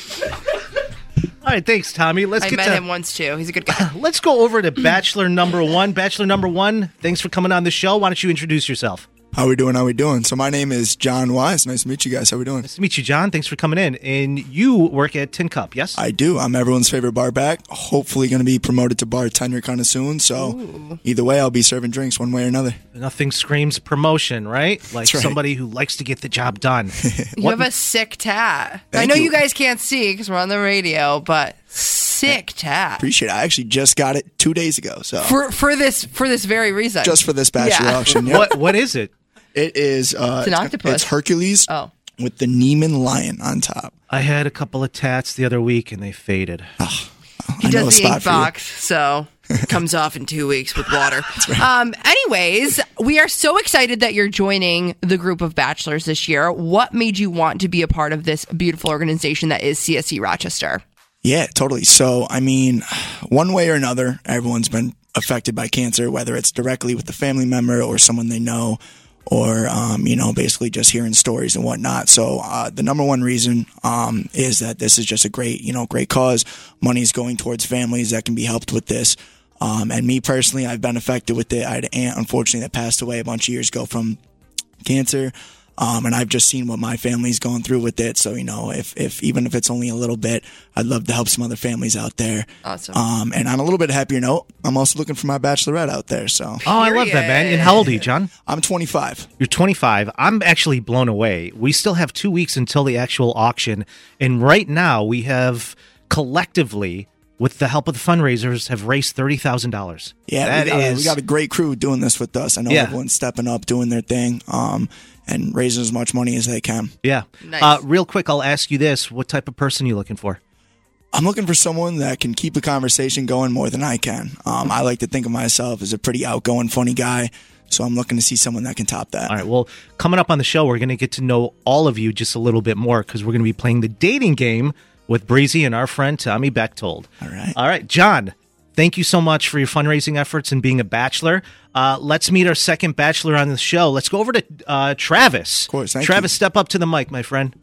All right, thanks, Tommy. Let's I get met to, him once too. He's a good guy. Let's go over to Bachelor number one. Bachelor number one, thanks for coming on the show. Why don't you introduce yourself? How we doing? How we doing? So my name is John Wise. Nice to meet you guys. How we doing? Nice to meet you, John. Thanks for coming in. And you work at Tin Cup, yes? I do. I'm everyone's favorite bar back. Hopefully going to be promoted to bartender kind of soon. So Ooh. Either way, I'll be serving drinks one way or another. Nothing screams promotion, right? Like right. somebody who likes to get the job done. You What- have a sick tat. Thank I know you. you. guys can't see because we're on the radio, but sick tat. Appreciate it. I actually just got it two days ago. So For for this for this very reason. just for this bachelor Yeah. auction. Yep. What What is it? It is. Uh, It's an octopus. It's Hercules Oh. with the Neiman lion on top. I had a couple of tats the other week and they faded. He I know a does the spot ink for you. box, so it comes off in two weeks with water. Um, anyways, we are so excited that you're joining the group of bachelors this year. What made you want to be a part of this beautiful organization that is C S E Rochester? Yeah, totally. So, I mean, one way or another, everyone's been affected by cancer, whether it's directly with the family member or someone they know, or, um, you know, basically just hearing stories and whatnot. So, uh, the number one reason, um, is that this is just a great, you know, great cause. Money's going towards families that can be helped with this. Um, and me personally, I've been affected with it. I had an aunt, unfortunately, that passed away a bunch of years ago from cancer. Um, and I've just seen what my family's going through with it. So, you know, if, if even if it's only a little bit, I'd love to help some other families out there. Awesome. Um, and on a little bit happier note, I'm also looking for my bachelorette out there. So, Oh, I love that, man. And how old are you, John? I'm twenty-five. You're twenty-five. I'm actually blown away. We still have two weeks until the actual auction. And right now, we have collectively, with the help of the fundraisers, have raised thirty thousand dollars. Yeah, that we, got a, is- we got a great crew doing this with us. I know Yeah. everyone's stepping up, doing their thing, um, and raising as much money as they can. Yeah. Nice. Uh, real quick, I'll ask you this. What type of person are you looking for? I'm looking for someone that can keep a conversation going more than I can. Um, I like to think of myself as a pretty outgoing, funny guy. So I'm looking to see someone that can top that. All right. Well, coming up on the show, we're going to get to know all of you just a little bit more because we're going to be playing the dating game with Breezy and our friend Tommy Bechtold. All right. All right, John. Thank you so much for your fundraising efforts and being a bachelor. Uh, let's meet our second bachelor on the show. Let's go over to uh, Travis. Of course. Thank Travis, you. step up to the mic, my friend.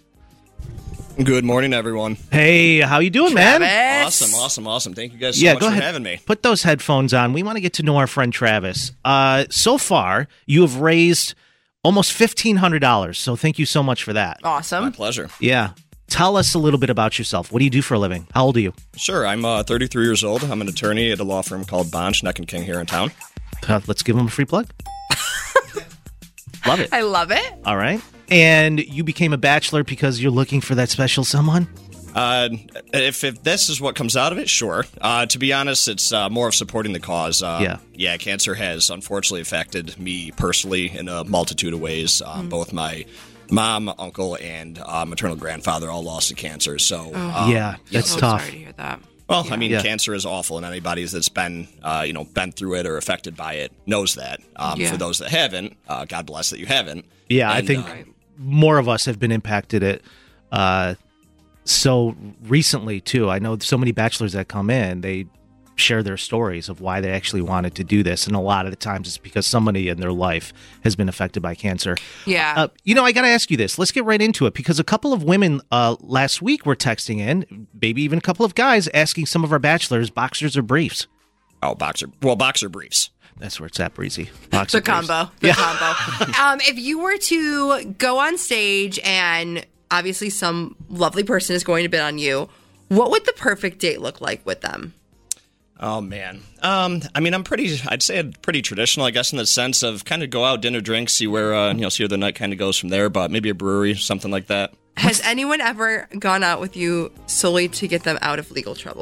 Good morning, everyone. Hey, how you doing, man? Awesome, awesome, awesome. Thank you guys so yeah, much go for ahead. having me. Put those headphones on. We want to get to know our friend Travis. Uh, so far, you have raised almost fifteen hundred dollars. So thank you so much for that. Awesome. My pleasure. Yeah. Tell us a little bit about yourself. What do you do for a living? How old are you? Sure, I'm uh, thirty-three years old. I'm an attorney at a law firm called Bond, Schneck and King here in town. Uh, let's give him a free plug. Love it. I love it. All right. And you became a bachelor because you're looking for that special someone? Uh, if, if this is what comes out of it, sure. Uh, to be honest, it's uh, more of supporting the cause. Uh, Yeah. Yeah, cancer has unfortunately affected me personally in a multitude of ways. Uh, Mm. Both my mom, uncle, and uh, maternal grandfather all lost to cancer. So Oh. um, Yeah, that's so- tough. Sorry to hear that. Well, I mean, Yeah. cancer is awful, and anybody that's been, uh, you know, been through it or affected by it knows that. Um, Yeah. For those that haven't, uh, God bless that you haven't. Yeah, I And, think uh, more of us have been impacted it uh, so recently, too. I know so many bachelors that come in, they share their stories of why they actually wanted to do this. And a lot of the times it's because somebody in their life has been affected by cancer. Yeah. Uh, you know, I got to ask you this. Let's get right into it because a couple of women uh, last week were texting in, maybe even a couple of guys asking some of our bachelors, boxers or briefs. Oh, boxer. Well, boxer briefs. That's where it's at, Breezy. Boxer The briefs. combo. The combo. um, if you were to go on stage and obviously some lovely person is going to bid on you, what would the perfect date look like with them? Oh, man. Um, I mean, I'm pretty, I'd say pretty traditional, I guess, in the sense of kind of go out, dinner, drink, see where, uh, you know, see where the night kind of goes from there, but maybe a brewery, something like that. Has anyone ever gone out with you solely to get them out of legal trouble?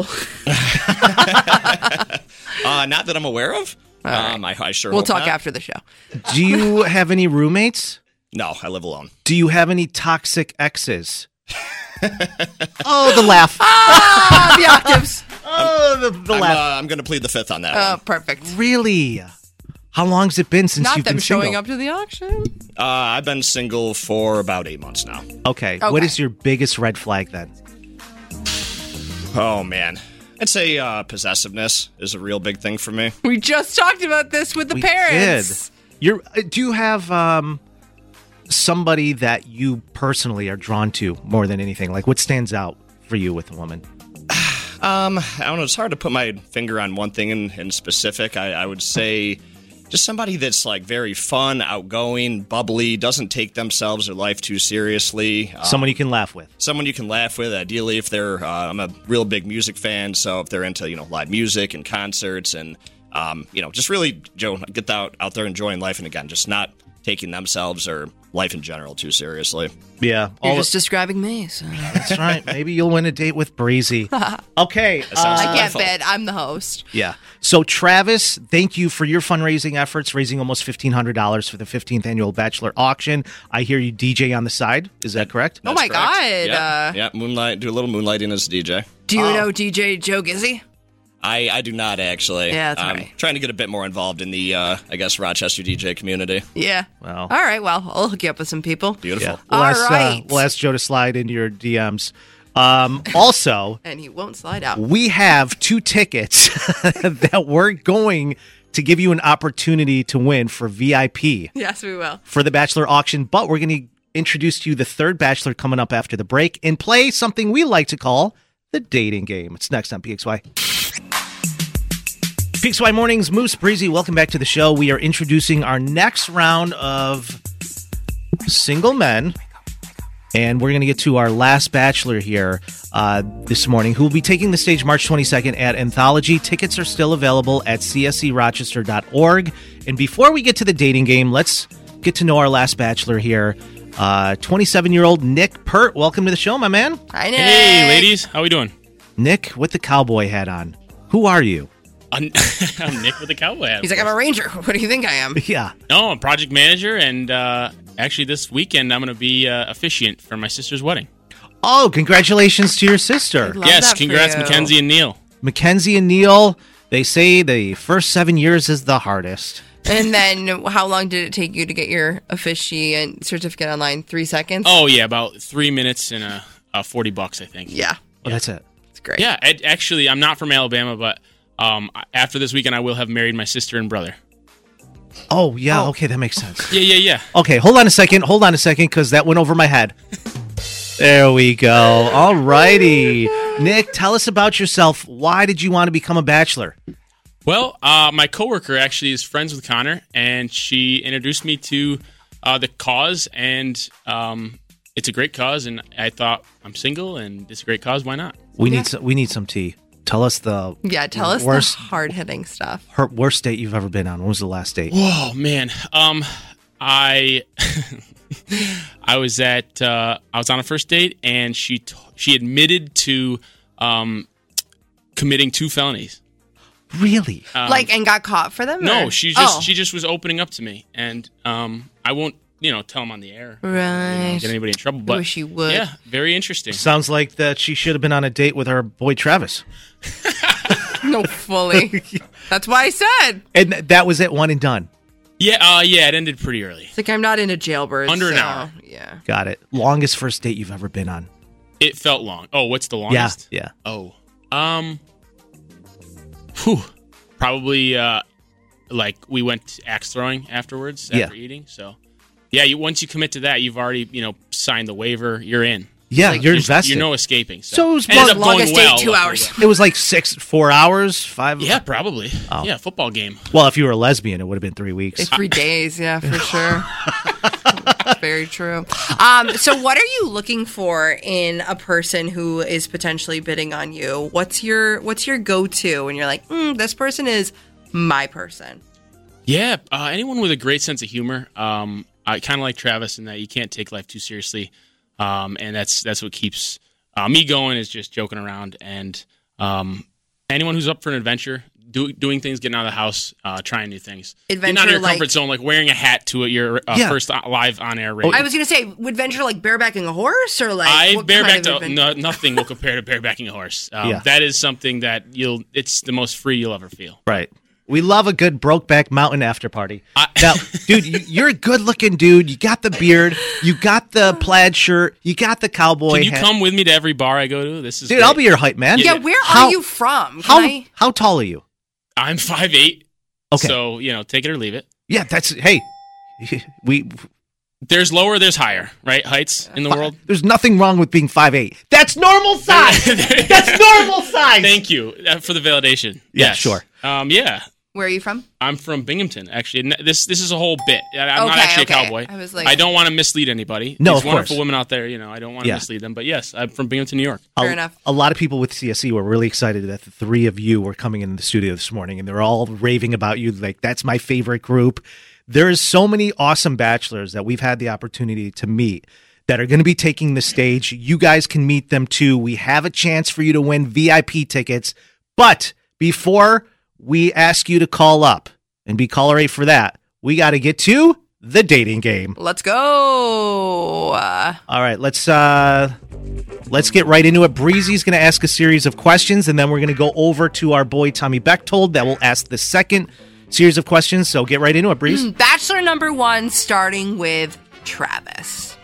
Uh, not that I'm aware of. Um, I, I sure We'll hope talk not. after the show. Do you have any roommates? No, I live alone. Do you have any toxic exes? Oh, the laugh. Ah, the octaves. Oh, the, the I'm, laugh. uh, I'm going to plead the fifth on that Oh, one. perfect. Really? How long's it been since Not you've them been single? showing up to the auction. Uh, I've been single for about eight months now. Okay. Okay. What is your biggest red flag then? Oh, man. I'd say uh, possessiveness is a real big thing for me. We just talked about this with the We parents. did. You're, uh, do you have um, somebody that you personally are drawn to more than anything? Like, what stands out for you with a woman? Um, I don't know. It's hard to put my finger on one thing in, in specific. I, I would say just somebody that's like very fun, outgoing, bubbly, doesn't take themselves or life too seriously. Someone you can laugh with. Someone you can laugh with. Ideally, if they're, uh, I'm a real big music fan, so if they're into, you know, live music and concerts and, um, you know, just really, Joe, get out, out there enjoying life and again, just not taking themselves or life in general too seriously. Yeah. You're all- just describing me. So. That's right. Maybe you'll win a date with Breezy. Okay. That sounds uh, I can't delightful. bet. I'm the host. Yeah. So, Travis, thank you for your fundraising efforts, raising almost fifteen hundred dollars for the fifteenth annual Bachelor auction. I hear you D J on the side. Is that correct? Oh, my God. Yeah, Uh, yeah, moonlight. Do a little moonlighting as a D J. Do you Oh. know D J Joe Gizzy? I, I do not actually. Yeah, that's I'm right. trying to get a bit more involved in the, uh, I guess, Rochester D J community. Yeah. Well. All right. Well, I'll hook you up with some people. Beautiful. We'll, All ask, right. uh, we'll ask Joe to slide into your D Ms. Um, also, And he won't slide out. we have two tickets that we're going to give you an opportunity to win for V I P Yes, we will. for the Bachelor auction, but we're going to introduce to you the third Bachelor coming up after the break and play something we like to call the dating game. It's next on P X Y. P X Y Mornings, Moose, Breezy, welcome back to the show. We are introducing our next round of single men, and we're going to get to our last Bachelor here uh, this morning, who will be taking the stage March twenty-second at Anthology. Tickets are still available at c s c rochester dot org. And before we get to the dating game, let's get to know our last Bachelor here. Uh, twenty-seven-year-old Nick Pert, welcome to the show, my man. Hi, Nick. Hey, ladies. How we doing? Nick with the cowboy hat on. Who are you? I'm, I'm Nick with the cowboy hat. He's like, I'm a ranger. What do you think I am? Yeah. No, I'm project manager, and uh, actually this weekend I'm going to be uh, officiant for my sister's wedding. Oh, congratulations to your sister. Love yes, that for congrats, you. Mackenzie and Neil. Mackenzie and Neil, they say the first seven years is the hardest. And then how long did it take you to get your officiant certificate online? Three seconds? Oh yeah, about three minutes and a, a forty bucks, I think. Yeah. Oh, that's it. It's great. Yeah, I, actually, I'm not from Alabama, but um, after this weekend, I will have married my sister and brother. Oh, yeah. Okay, that makes sense. Yeah, yeah, yeah. Okay, hold on a second. Hold on a second, because that went over my head. There we go. All righty. Nick, tell us about yourself. Why did you want to become a bachelor? Well, uh, my coworker actually is friends with Connor, and she introduced me to uh, the cause, and um, it's a great cause. And I thought, I'm single, and it's a great cause. Why not? We need some, we need some tea. Tell us the Yeah, tell us worst, the hard-hitting stuff. her, worst date you've ever been on. When was the last date? Whoa, man. Um, I I was at uh, I was on a first date, and she t- she admitted to um, committing two felonies. Really? Um, like, and got caught for them? No, or? she just Oh. she just was opening up to me, and um, I won't you know tell them on the air. Right. You know, get anybody in trouble. But wish you would. Yeah, very interesting. Sounds like that she should have been on a date with our boy Travis. No, fully. That's why I said. And th- that was it, one and done. Yeah, uh, yeah, it ended pretty early. It's like I'm not into jailbirds. Under an so, hour. Yeah. Got it. Longest first date you've ever been on. It felt long. Oh, what's the longest? Yeah, yeah. Oh, um, whew, probably uh, like we went axe throwing afterwards Yeah. after eating. So, yeah, you once you commit to that, you've already you know signed the waiver. You're in. Yeah, Like, you're there's- invested. You're no escaping. So, So it was ended long- up going longest well, date, two luckily, hours. but- It was like six, four hours, five. Yeah, probably. Oh. Yeah, football game. Well, if you were a lesbian, it would have been three weeks. It's three days, yeah, for sure. That's very true. Um, so what are you looking for in a person who is potentially bidding on you? What's your what's your go-to when you're like, mm, this person is my person? Yeah, uh, anyone with a great sense of humor. Um, I kind of like Travis in that you can't take life too seriously, um, and that's that's what keeps uh, me going. Is just joking around, and um, anyone who's up for an adventure, do, doing things, getting out of the house, uh, trying new things, getting out Adventure of your like- comfort zone, like wearing a hat to a, your uh, Yeah. first live on air radio. I was gonna say, would venture like barebacking a horse or like I what kind barebacked of a, adven- no, nothing will compare to barebacking a horse. Um, Yeah. That is something that you'll. It's the most free you'll ever feel. Right. We love a good Brokeback Mountain after party. I- now, dude, you, you're a good-looking dude. You got the beard. You got the plaid shirt. You got the cowboy Can you hat. come with me to every bar I go to? This is Dude, great. I'll be your hype man. Yeah, where How- are you from? Can How I... how tall are you? I'm five eight. Okay. So, you know, take it or leave it. Yeah, that's hey. We There's lower, there's higher, right? Heights in the world. There's nothing wrong with being five eight. That's normal size. That's normal size. Thank you uh, for the validation. Yeah, Yes. sure. Um, yeah. Where are you from? I'm from Binghamton, actually. N- This this is a whole bit. I- I'm not Okay, actually okay. a cowboy. I was like- I don't want to mislead anybody. No, These of wonderful course. women out there, you know, I don't want to Yeah. mislead them. But yes, I'm from Binghamton, New York. a, A lot of people with C S E were really excited that the three of you were coming in the studio this morning, and they're all raving about you. Like, that's my favorite group. There's so many awesome bachelors that we've had the opportunity to meet that are going to be taking the stage. You guys can meet them too. We have a chance for you to win V I P tickets. But before we ask you to call up and be caller eight for that, we got to get to the dating game. Let's go. Uh, All right, let's uh let's get right into it. Breezy's going to ask a series of questions, and then we're going to go over to our boy Tommy Bechtold that will ask the second series of questions. So get right into it, Breeze. Bachelor number one, starting with Travis.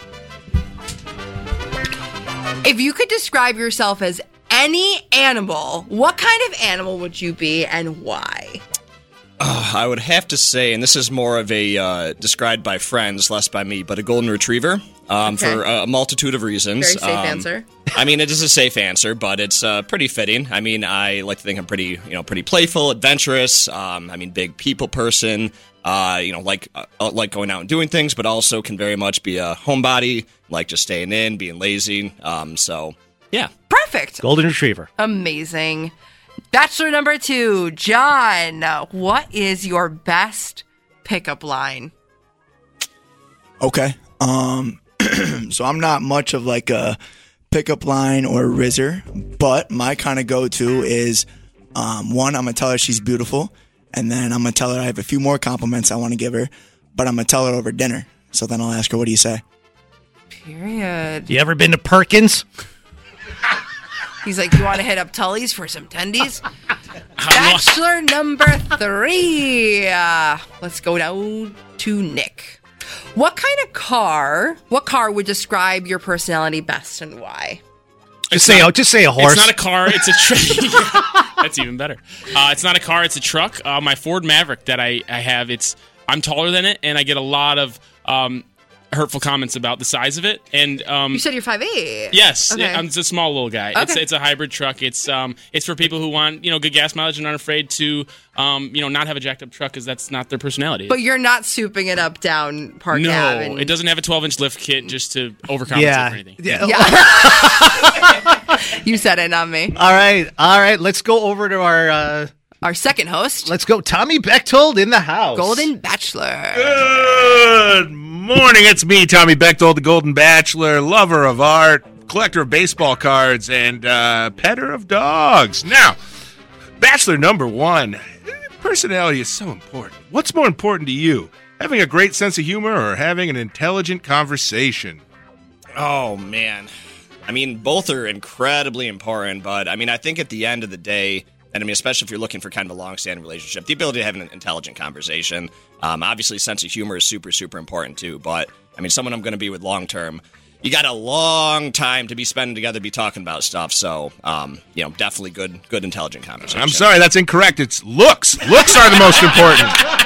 If you could describe yourself as any animal, what kind of animal would you be and why? Uh, I would have to say, and this is more of a uh, described by friends, less by me, but a golden retriever um, Okay. for a multitude of reasons. Very safe Um, answer. I mean, it is a safe answer, but it's uh, pretty fitting. I mean, I like to think I'm pretty, you know, pretty playful, adventurous. Um, I mean, big people person. Uh, you know, like uh, like going out and doing things, but also can very much be a homebody, like just staying in, being lazy. Um, so yeah, Perfect. Golden Retriever. Amazing. Bachelor number two, John. What is your best pickup line? Okay. Um, so I'm not much of like a pickup line or a rizzer, but my kind of go-to is um, one, I'm gonna tell her she's beautiful, and then I'm gonna tell her I have a few more compliments I want to give her, but I'm gonna tell her over dinner. So then I'll ask her, "What do you say?" Period. You ever been to Perkins? He's like, you want to hit up Tully's for some tendies? Bachelor number three. Uh, let's go down to Nick. What kind of car, what car would describe your personality best and why? Just say, oh, just say a horse. It's not a car. It's a truck. That's even better. Uh, it's not a car. It's a truck. Uh, my Ford Maverick that I, I have. It's I'm taller than it, and I get a lot of um, hurtful comments about the size of it. And um, You said you're five eight. yes, Okay. I'm just a small little guy. It's Okay. it's a hybrid truck. It's um it's for people who want you know good gas mileage and aren't afraid to um you know not have a jacked up truck because that's not their personality. But you're not souping it up down Park no, Avenue. it doesn't have a twelve inch lift kit just to overcompensate Yeah. for anything. Yeah. You said it, not me. All right, all right. Let's go over to our uh, our second host. Let's go, Tommy Bechtold in the house. Golden Bachelor. Good morning. It's me, Tommy Bechtold, the Golden Bachelor, lover of art, collector of baseball cards, and uh, petter of dogs. Now, Bachelor number one. Personality is so important. What's more important to you? Having a great sense of humor or having an intelligent conversation? Oh, man. I mean, both are incredibly important, but I mean, I think at the end of the day, and I mean, especially if you're looking for kind of a long-standing relationship, the ability to have an intelligent conversation. Um, obviously, sense of humor is super, super important too, but I mean, someone I'm going to be with long-term, you got a long time to be spending together, be talking about stuff, so, um, you know, definitely good, good, intelligent conversation. I'm sorry, that's incorrect. It's looks. Looks are the most important.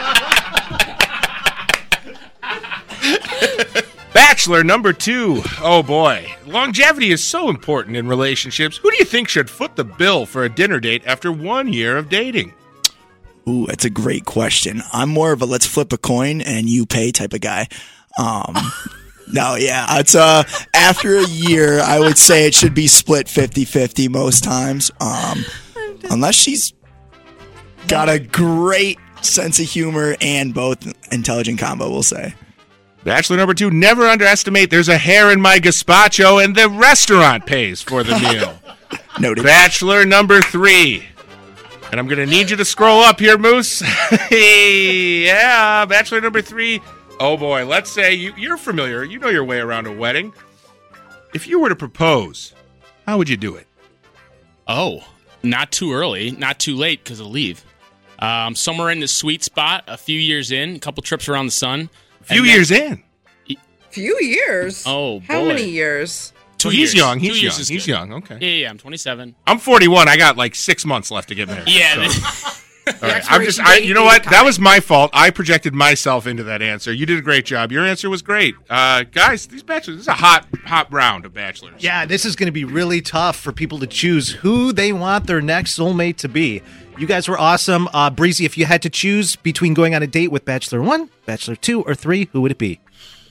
Bachelor number two. Oh boy. Longevity is so important in relationships. Who do you think should foot the bill for a dinner date after one year of dating? Ooh, that's a great question. I'm more of a let's flip a coin and you pay type of guy. Um, no, yeah, it's uh after a year, I would say it should be split fifty-fifty most times. Um, unless she's got a great sense of humor and both intelligent combo, we'll say. Bachelor number two, never underestimate there's a hair in my gazpacho and the restaurant pays for the meal. Noted. Bachelor number three. And I'm going to need you to scroll up here, Moose. Yeah, Bachelor number three. Oh, boy. Let's say you, you're familiar. You know your way around a wedding. If you were to propose, how would you do it? Oh, not too early, not too late because it'll leave. Um, somewhere in the sweet spot, a few years in, a couple trips around the sun. A few years in? Few years? Oh, How boy. many years? So Two he's years. young. He's Two years young. is He's good. young. Okay. Yeah, yeah, I'm twenty-seven. I'm forty-one. I got like six months left to get married. Yeah. So. All right. I'm just, I, you know what? That was my fault. I projected myself into that answer. You did a great job. Your answer was great. Uh, guys, these bachelors, this is a hot, hot round of bachelors. Yeah, this is going to be really tough for people to choose who they want their next soulmate to be. You guys were awesome. Uh, Breezy, if you had to choose between going on a date with Bachelor one, Bachelor two, or three, who would it be?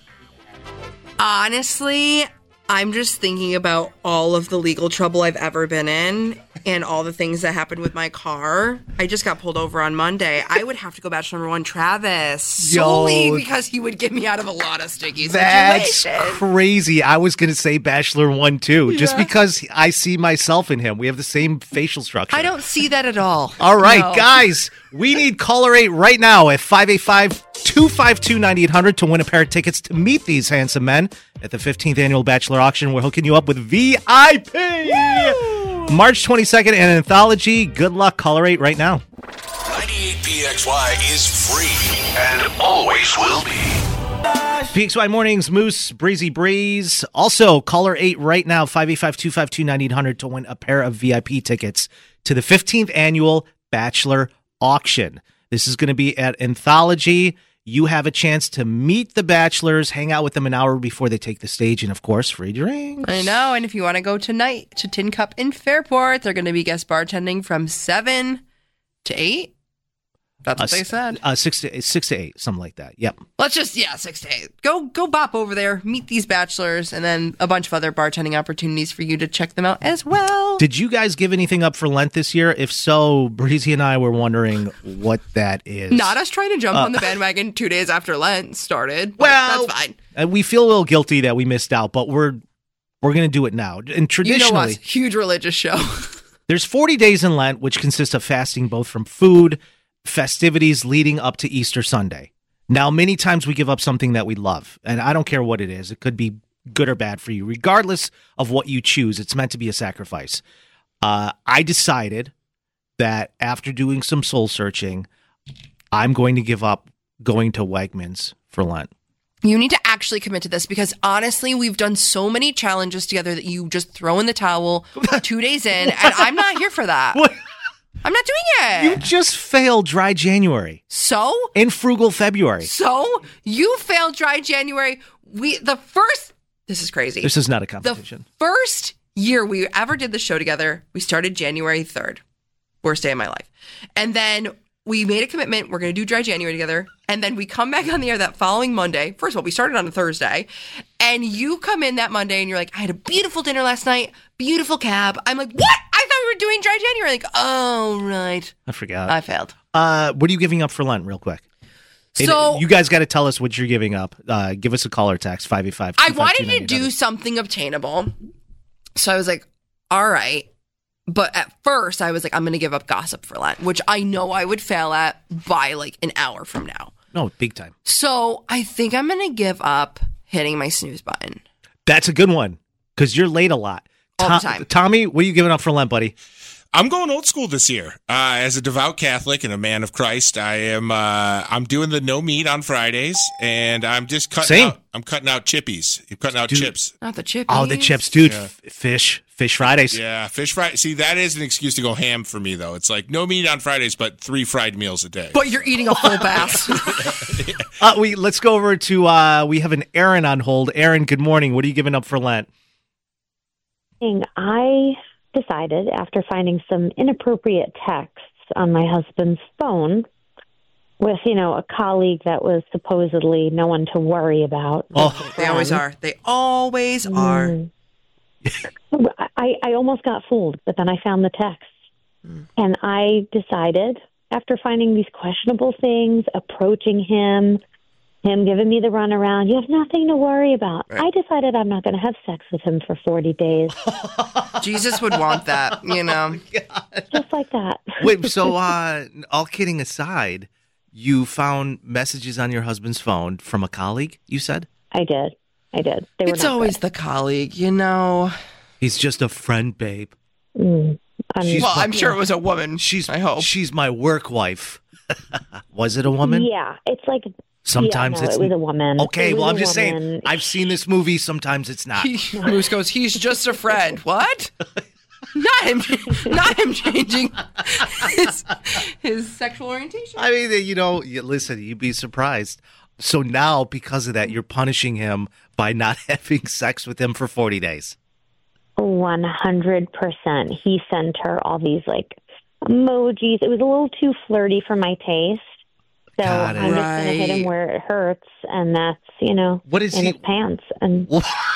Honestly, I'm just thinking about all of the legal trouble I've ever been in and all the things that happened with my car. I just got pulled over on Monday. I would have to go Bachelor number one, Travis. Yo. Solely because he would get me out of a lot of sticky That's situations. crazy. I was going to say Bachelor one, too, just Yeah. because I see myself in him. We have the same facial structure. I don't see that at all. All right, No. guys, we need caller eight right now at five eight five, two five two, nine eight hundred to win a pair of tickets to meet these handsome men at the fifteenth Annual Bachelor Auction. We're hooking you up with V I P. March twenty-second, an anthology. Good luck, caller eight right now. ninety-eight P X Y is free and always will be. P X Y Mornings, Moose, Breezy Breeze. Also, caller eight right now, five eight five, two five two, nine eight hundred to win a pair of V I P tickets to the fifteenth Annual Bachelor Auction. This is going to be at Anthology. You have a chance to meet the bachelors, hang out with them an hour before they take the stage, and of course, free drinks. I know, and if you want to go tonight to Tin Cup in Fairport, they're going to be guest bartending from seven to eight. That's what Uh, they said. Uh, six to six to eight, something like that. Yep. Let's just, yeah, six to eight. Go, go bop over there, meet these bachelors, and then a bunch of other bartending opportunities for you to check them out as well. Did you guys give anything up for Lent this year? If so, Breezy and I were wondering what that is. Not us trying to jump Uh, on the bandwagon two days after Lent started. But Well, that's fine. And we feel a little guilty that we missed out, but we're we're going to do it now. And You know traditionally, us, huge religious show. there's forty days in Lent, which consist of fasting both from food, festivities leading up to Easter Sunday. Now, many times we give up something that we love, and I don't care what it is. It could be good or bad for you. Regardless of what you choose, it's meant to be a sacrifice. Uh, I decided that after doing some soul searching, I'm going to give up going to Wegmans for Lent. You need to actually commit to this because honestly, we've done so many challenges together that you just throw in the towel two days in, and I'm not here for that. What? I'm not doing it. You just failed dry January. So? In frugal February. So? You failed dry January. We the first this is crazy. This is not a competition. The first year we ever did the show together, we started January third. Worst day of my life. And then we made a commitment. We're going to do dry January together. And then we come back on the air that following Monday. First of all, we started on a Thursday. And you come in that Monday and you're like, I had a beautiful dinner last night. Beautiful cab. I'm like, what? I thought we were doing dry January. Like, oh, right. I forgot. I failed. Uh, what are you giving up for Lent, real quick? So- And you guys got to tell us what you're giving up. Uh, give us a call or text, five eight five. I wanted to do something obtainable. So I was like, all right. But at first, I was like, I'm going to give up gossip for Lent, which I know I would fail at by like an hour from now. No, big time. So I think I'm going to give up hitting my snooze button. That's a good one because you're late a lot. All the time. Tommy, what are you giving up for Lent, buddy? I'm going old school this year. Uh, as a devout Catholic and a man of Christ, I am. Uh, I'm doing the no meat on Fridays, and I'm just cutting Same. out. I'm cutting out chippies. I'm cutting out Dude. chips. Not the chips. Oh, the chips, dude. Yeah. F- fish, fish Fridays. Yeah, fish fry. See, that is an excuse to go ham for me, though. It's like no meat on Fridays, but three fried meals a day. But you're eating a full bass. Uh, we let's go over to. Uh, we have an Aaron on hold. Aaron, good morning. What are you giving up for Lent? I decided after finding some inappropriate texts on my husband's phone with, you know, a colleague that was supposedly no one to worry about. Oh, they always are. They always are. Mm. I, I almost got fooled, but then I found the text. Mm. And I decided, after finding these questionable things, approaching him, him giving me the runaround, you have nothing to worry about. Right. I decided I'm not going to have sex with him for forty days. Jesus would want that, you know. Just like that. Wait, so uh, all kidding aside, you found messages on your husband's phone from a colleague, you said? I did. I did. They were It's not always good. the colleague, you know. He's just a friend, babe. Mm. I'm, well, I'm sure it was a woman. She's I hope she's my work wife. Was it a woman? Yeah, it's like Sometimes yeah, no, it's it was a woman. Okay, It was well, I'm a just woman. saying. I've seen this movie. Sometimes it's not. He, Moose goes, he's just a friend. What? Not him. Not him changing his, his sexual orientation. I mean, you know, you, listen, you'd be surprised. So now, because of that, you're punishing him by not having sex with him for forty days. One hundred percent. He sent her all these like emojis. It was a little too flirty for my taste. So Got it. I'm just gonna hit him Right. where it hurts, and that's you know What is in he- his pants. And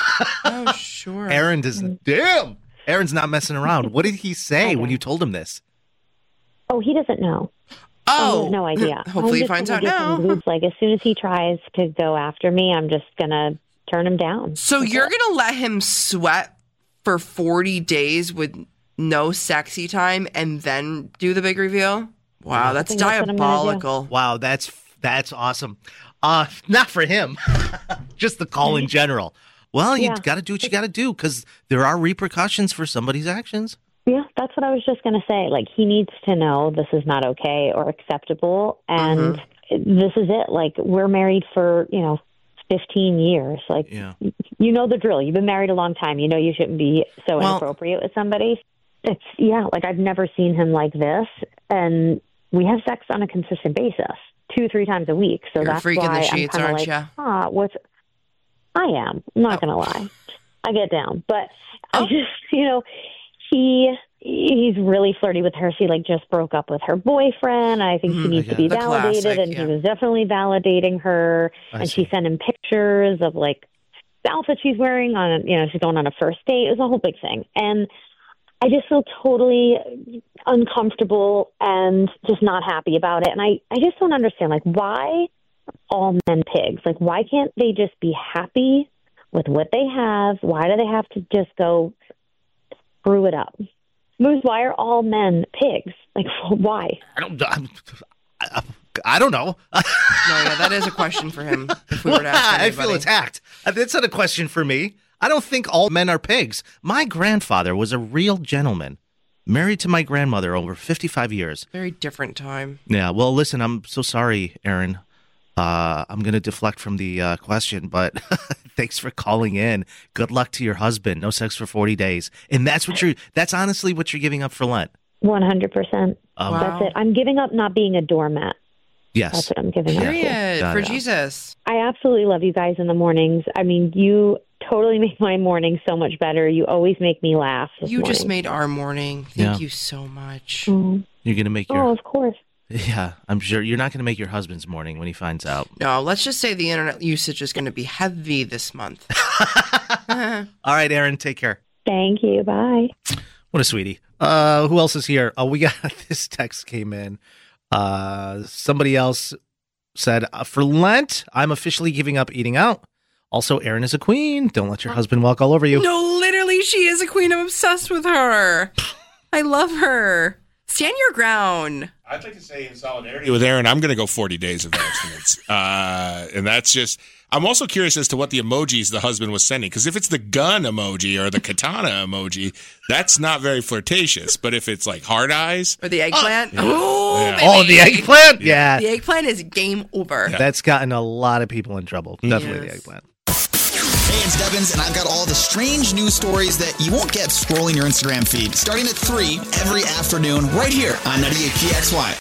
oh sure, Aaron doesn't. Damn, Aaron's not messing around. What did he say when you told him this? oh, he doesn't know. Oh, he has no idea. hopefully he I'm just finds gonna out give now. him boobs. Like as soon as he tries to go after me, I'm just gonna turn him down. So you're gonna let him sweat for forty days with no sexy time, and then do the big reveal? Wow, that's think that's what I'm gonna do. diabolical. Wow, that's that's awesome. Uh, not for him, just the call in general. Well, you Yeah. got to do what you got to do because there are repercussions for somebody's actions. Yeah, that's what I was just going to say. Like, he needs to know this is not okay or acceptable. And this is it. Like, we're married for, you know, fifteen years. Like, Yeah. you know the drill. You've been married a long time. You know you shouldn't be so Well- inappropriate with somebody. It's, yeah, like, I've never seen him like this. And we have sex on a consistent basis, two, three times a week. So You're that's freaking why the sheets, I'm kind of aren't like, ya? ah, what's... I am. I'm not going to lie. I get down. But I just, you know, he he's really flirty with her. She, like, just broke up with her boyfriend. I think she needs to be The validated, classic, and yeah. he was definitely validating her. I and she sent him pictures of, like, the outfit she's wearing on, you know, she's going on a first date. It was a whole big thing. And I just feel totally uncomfortable and just not happy about it. And I, I just don't understand, like, why all men pigs? Like, why can't they just be happy with what they have? Why do they have to just go screw it up? Moose, why are all men pigs? Like, why? I don't. I'm, I, I don't know. No, yeah, that is a question for him. If we were to ask I anybody. feel attacked. That's not a question for me. I don't think all men are pigs. My grandfather was a real gentleman, married to my grandmother over fifty-five years. Very different time. Yeah, well, listen, I'm so sorry, Aaron. Uh, I'm going to deflect from the uh, question, but thanks for calling in. Good luck to your husband. No sex for forty days. And that's what you're, that's honestly what you're giving up for Lent. one hundred percent. Um, That's it. I'm giving up not being a doormat. Yes. That's what I'm giving up. Period. Got For it. Jesus. I absolutely love you guys in the mornings. I mean, you totally make my morning so much better. You always make me laugh. this You just morning. made our morning. Thank Yeah. you so much. Mhm. You're going to make Oh, your, of course. yeah, I'm sure you're not going to make your husband's morning when he finds out. No, let's just say the internet usage is going to be heavy this month. All right, Aaron, take care. Thank you. Bye. What a sweetie. Uh, who else is here? Oh, we got this text came in. Uh, somebody else said, uh, for Lent, I'm officially giving up eating out. Also, Erin is a queen. Don't let your husband walk all over you. No, literally, she is a queen. I'm obsessed with her. I love her. Stand your ground. I'd like to say in solidarity with Aaron, I'm going to go forty days of abstinence. uh, and that's just, I'm also curious as to what the emojis the husband was sending. Because if it's the gun emoji or the katana emoji, that's not very flirtatious. But if it's like hard eyes. Or the eggplant. Yeah. Oh, Yeah. Oh, the eggplant? Yeah. The eggplant is game over. That's gotten a lot of people in trouble. Definitely Yes. the eggplant. Hey, it's Devins, and I've got all the strange news stories that you won't get scrolling your Instagram feed. Starting at three every afternoon, right here on ninety-eight P X Y.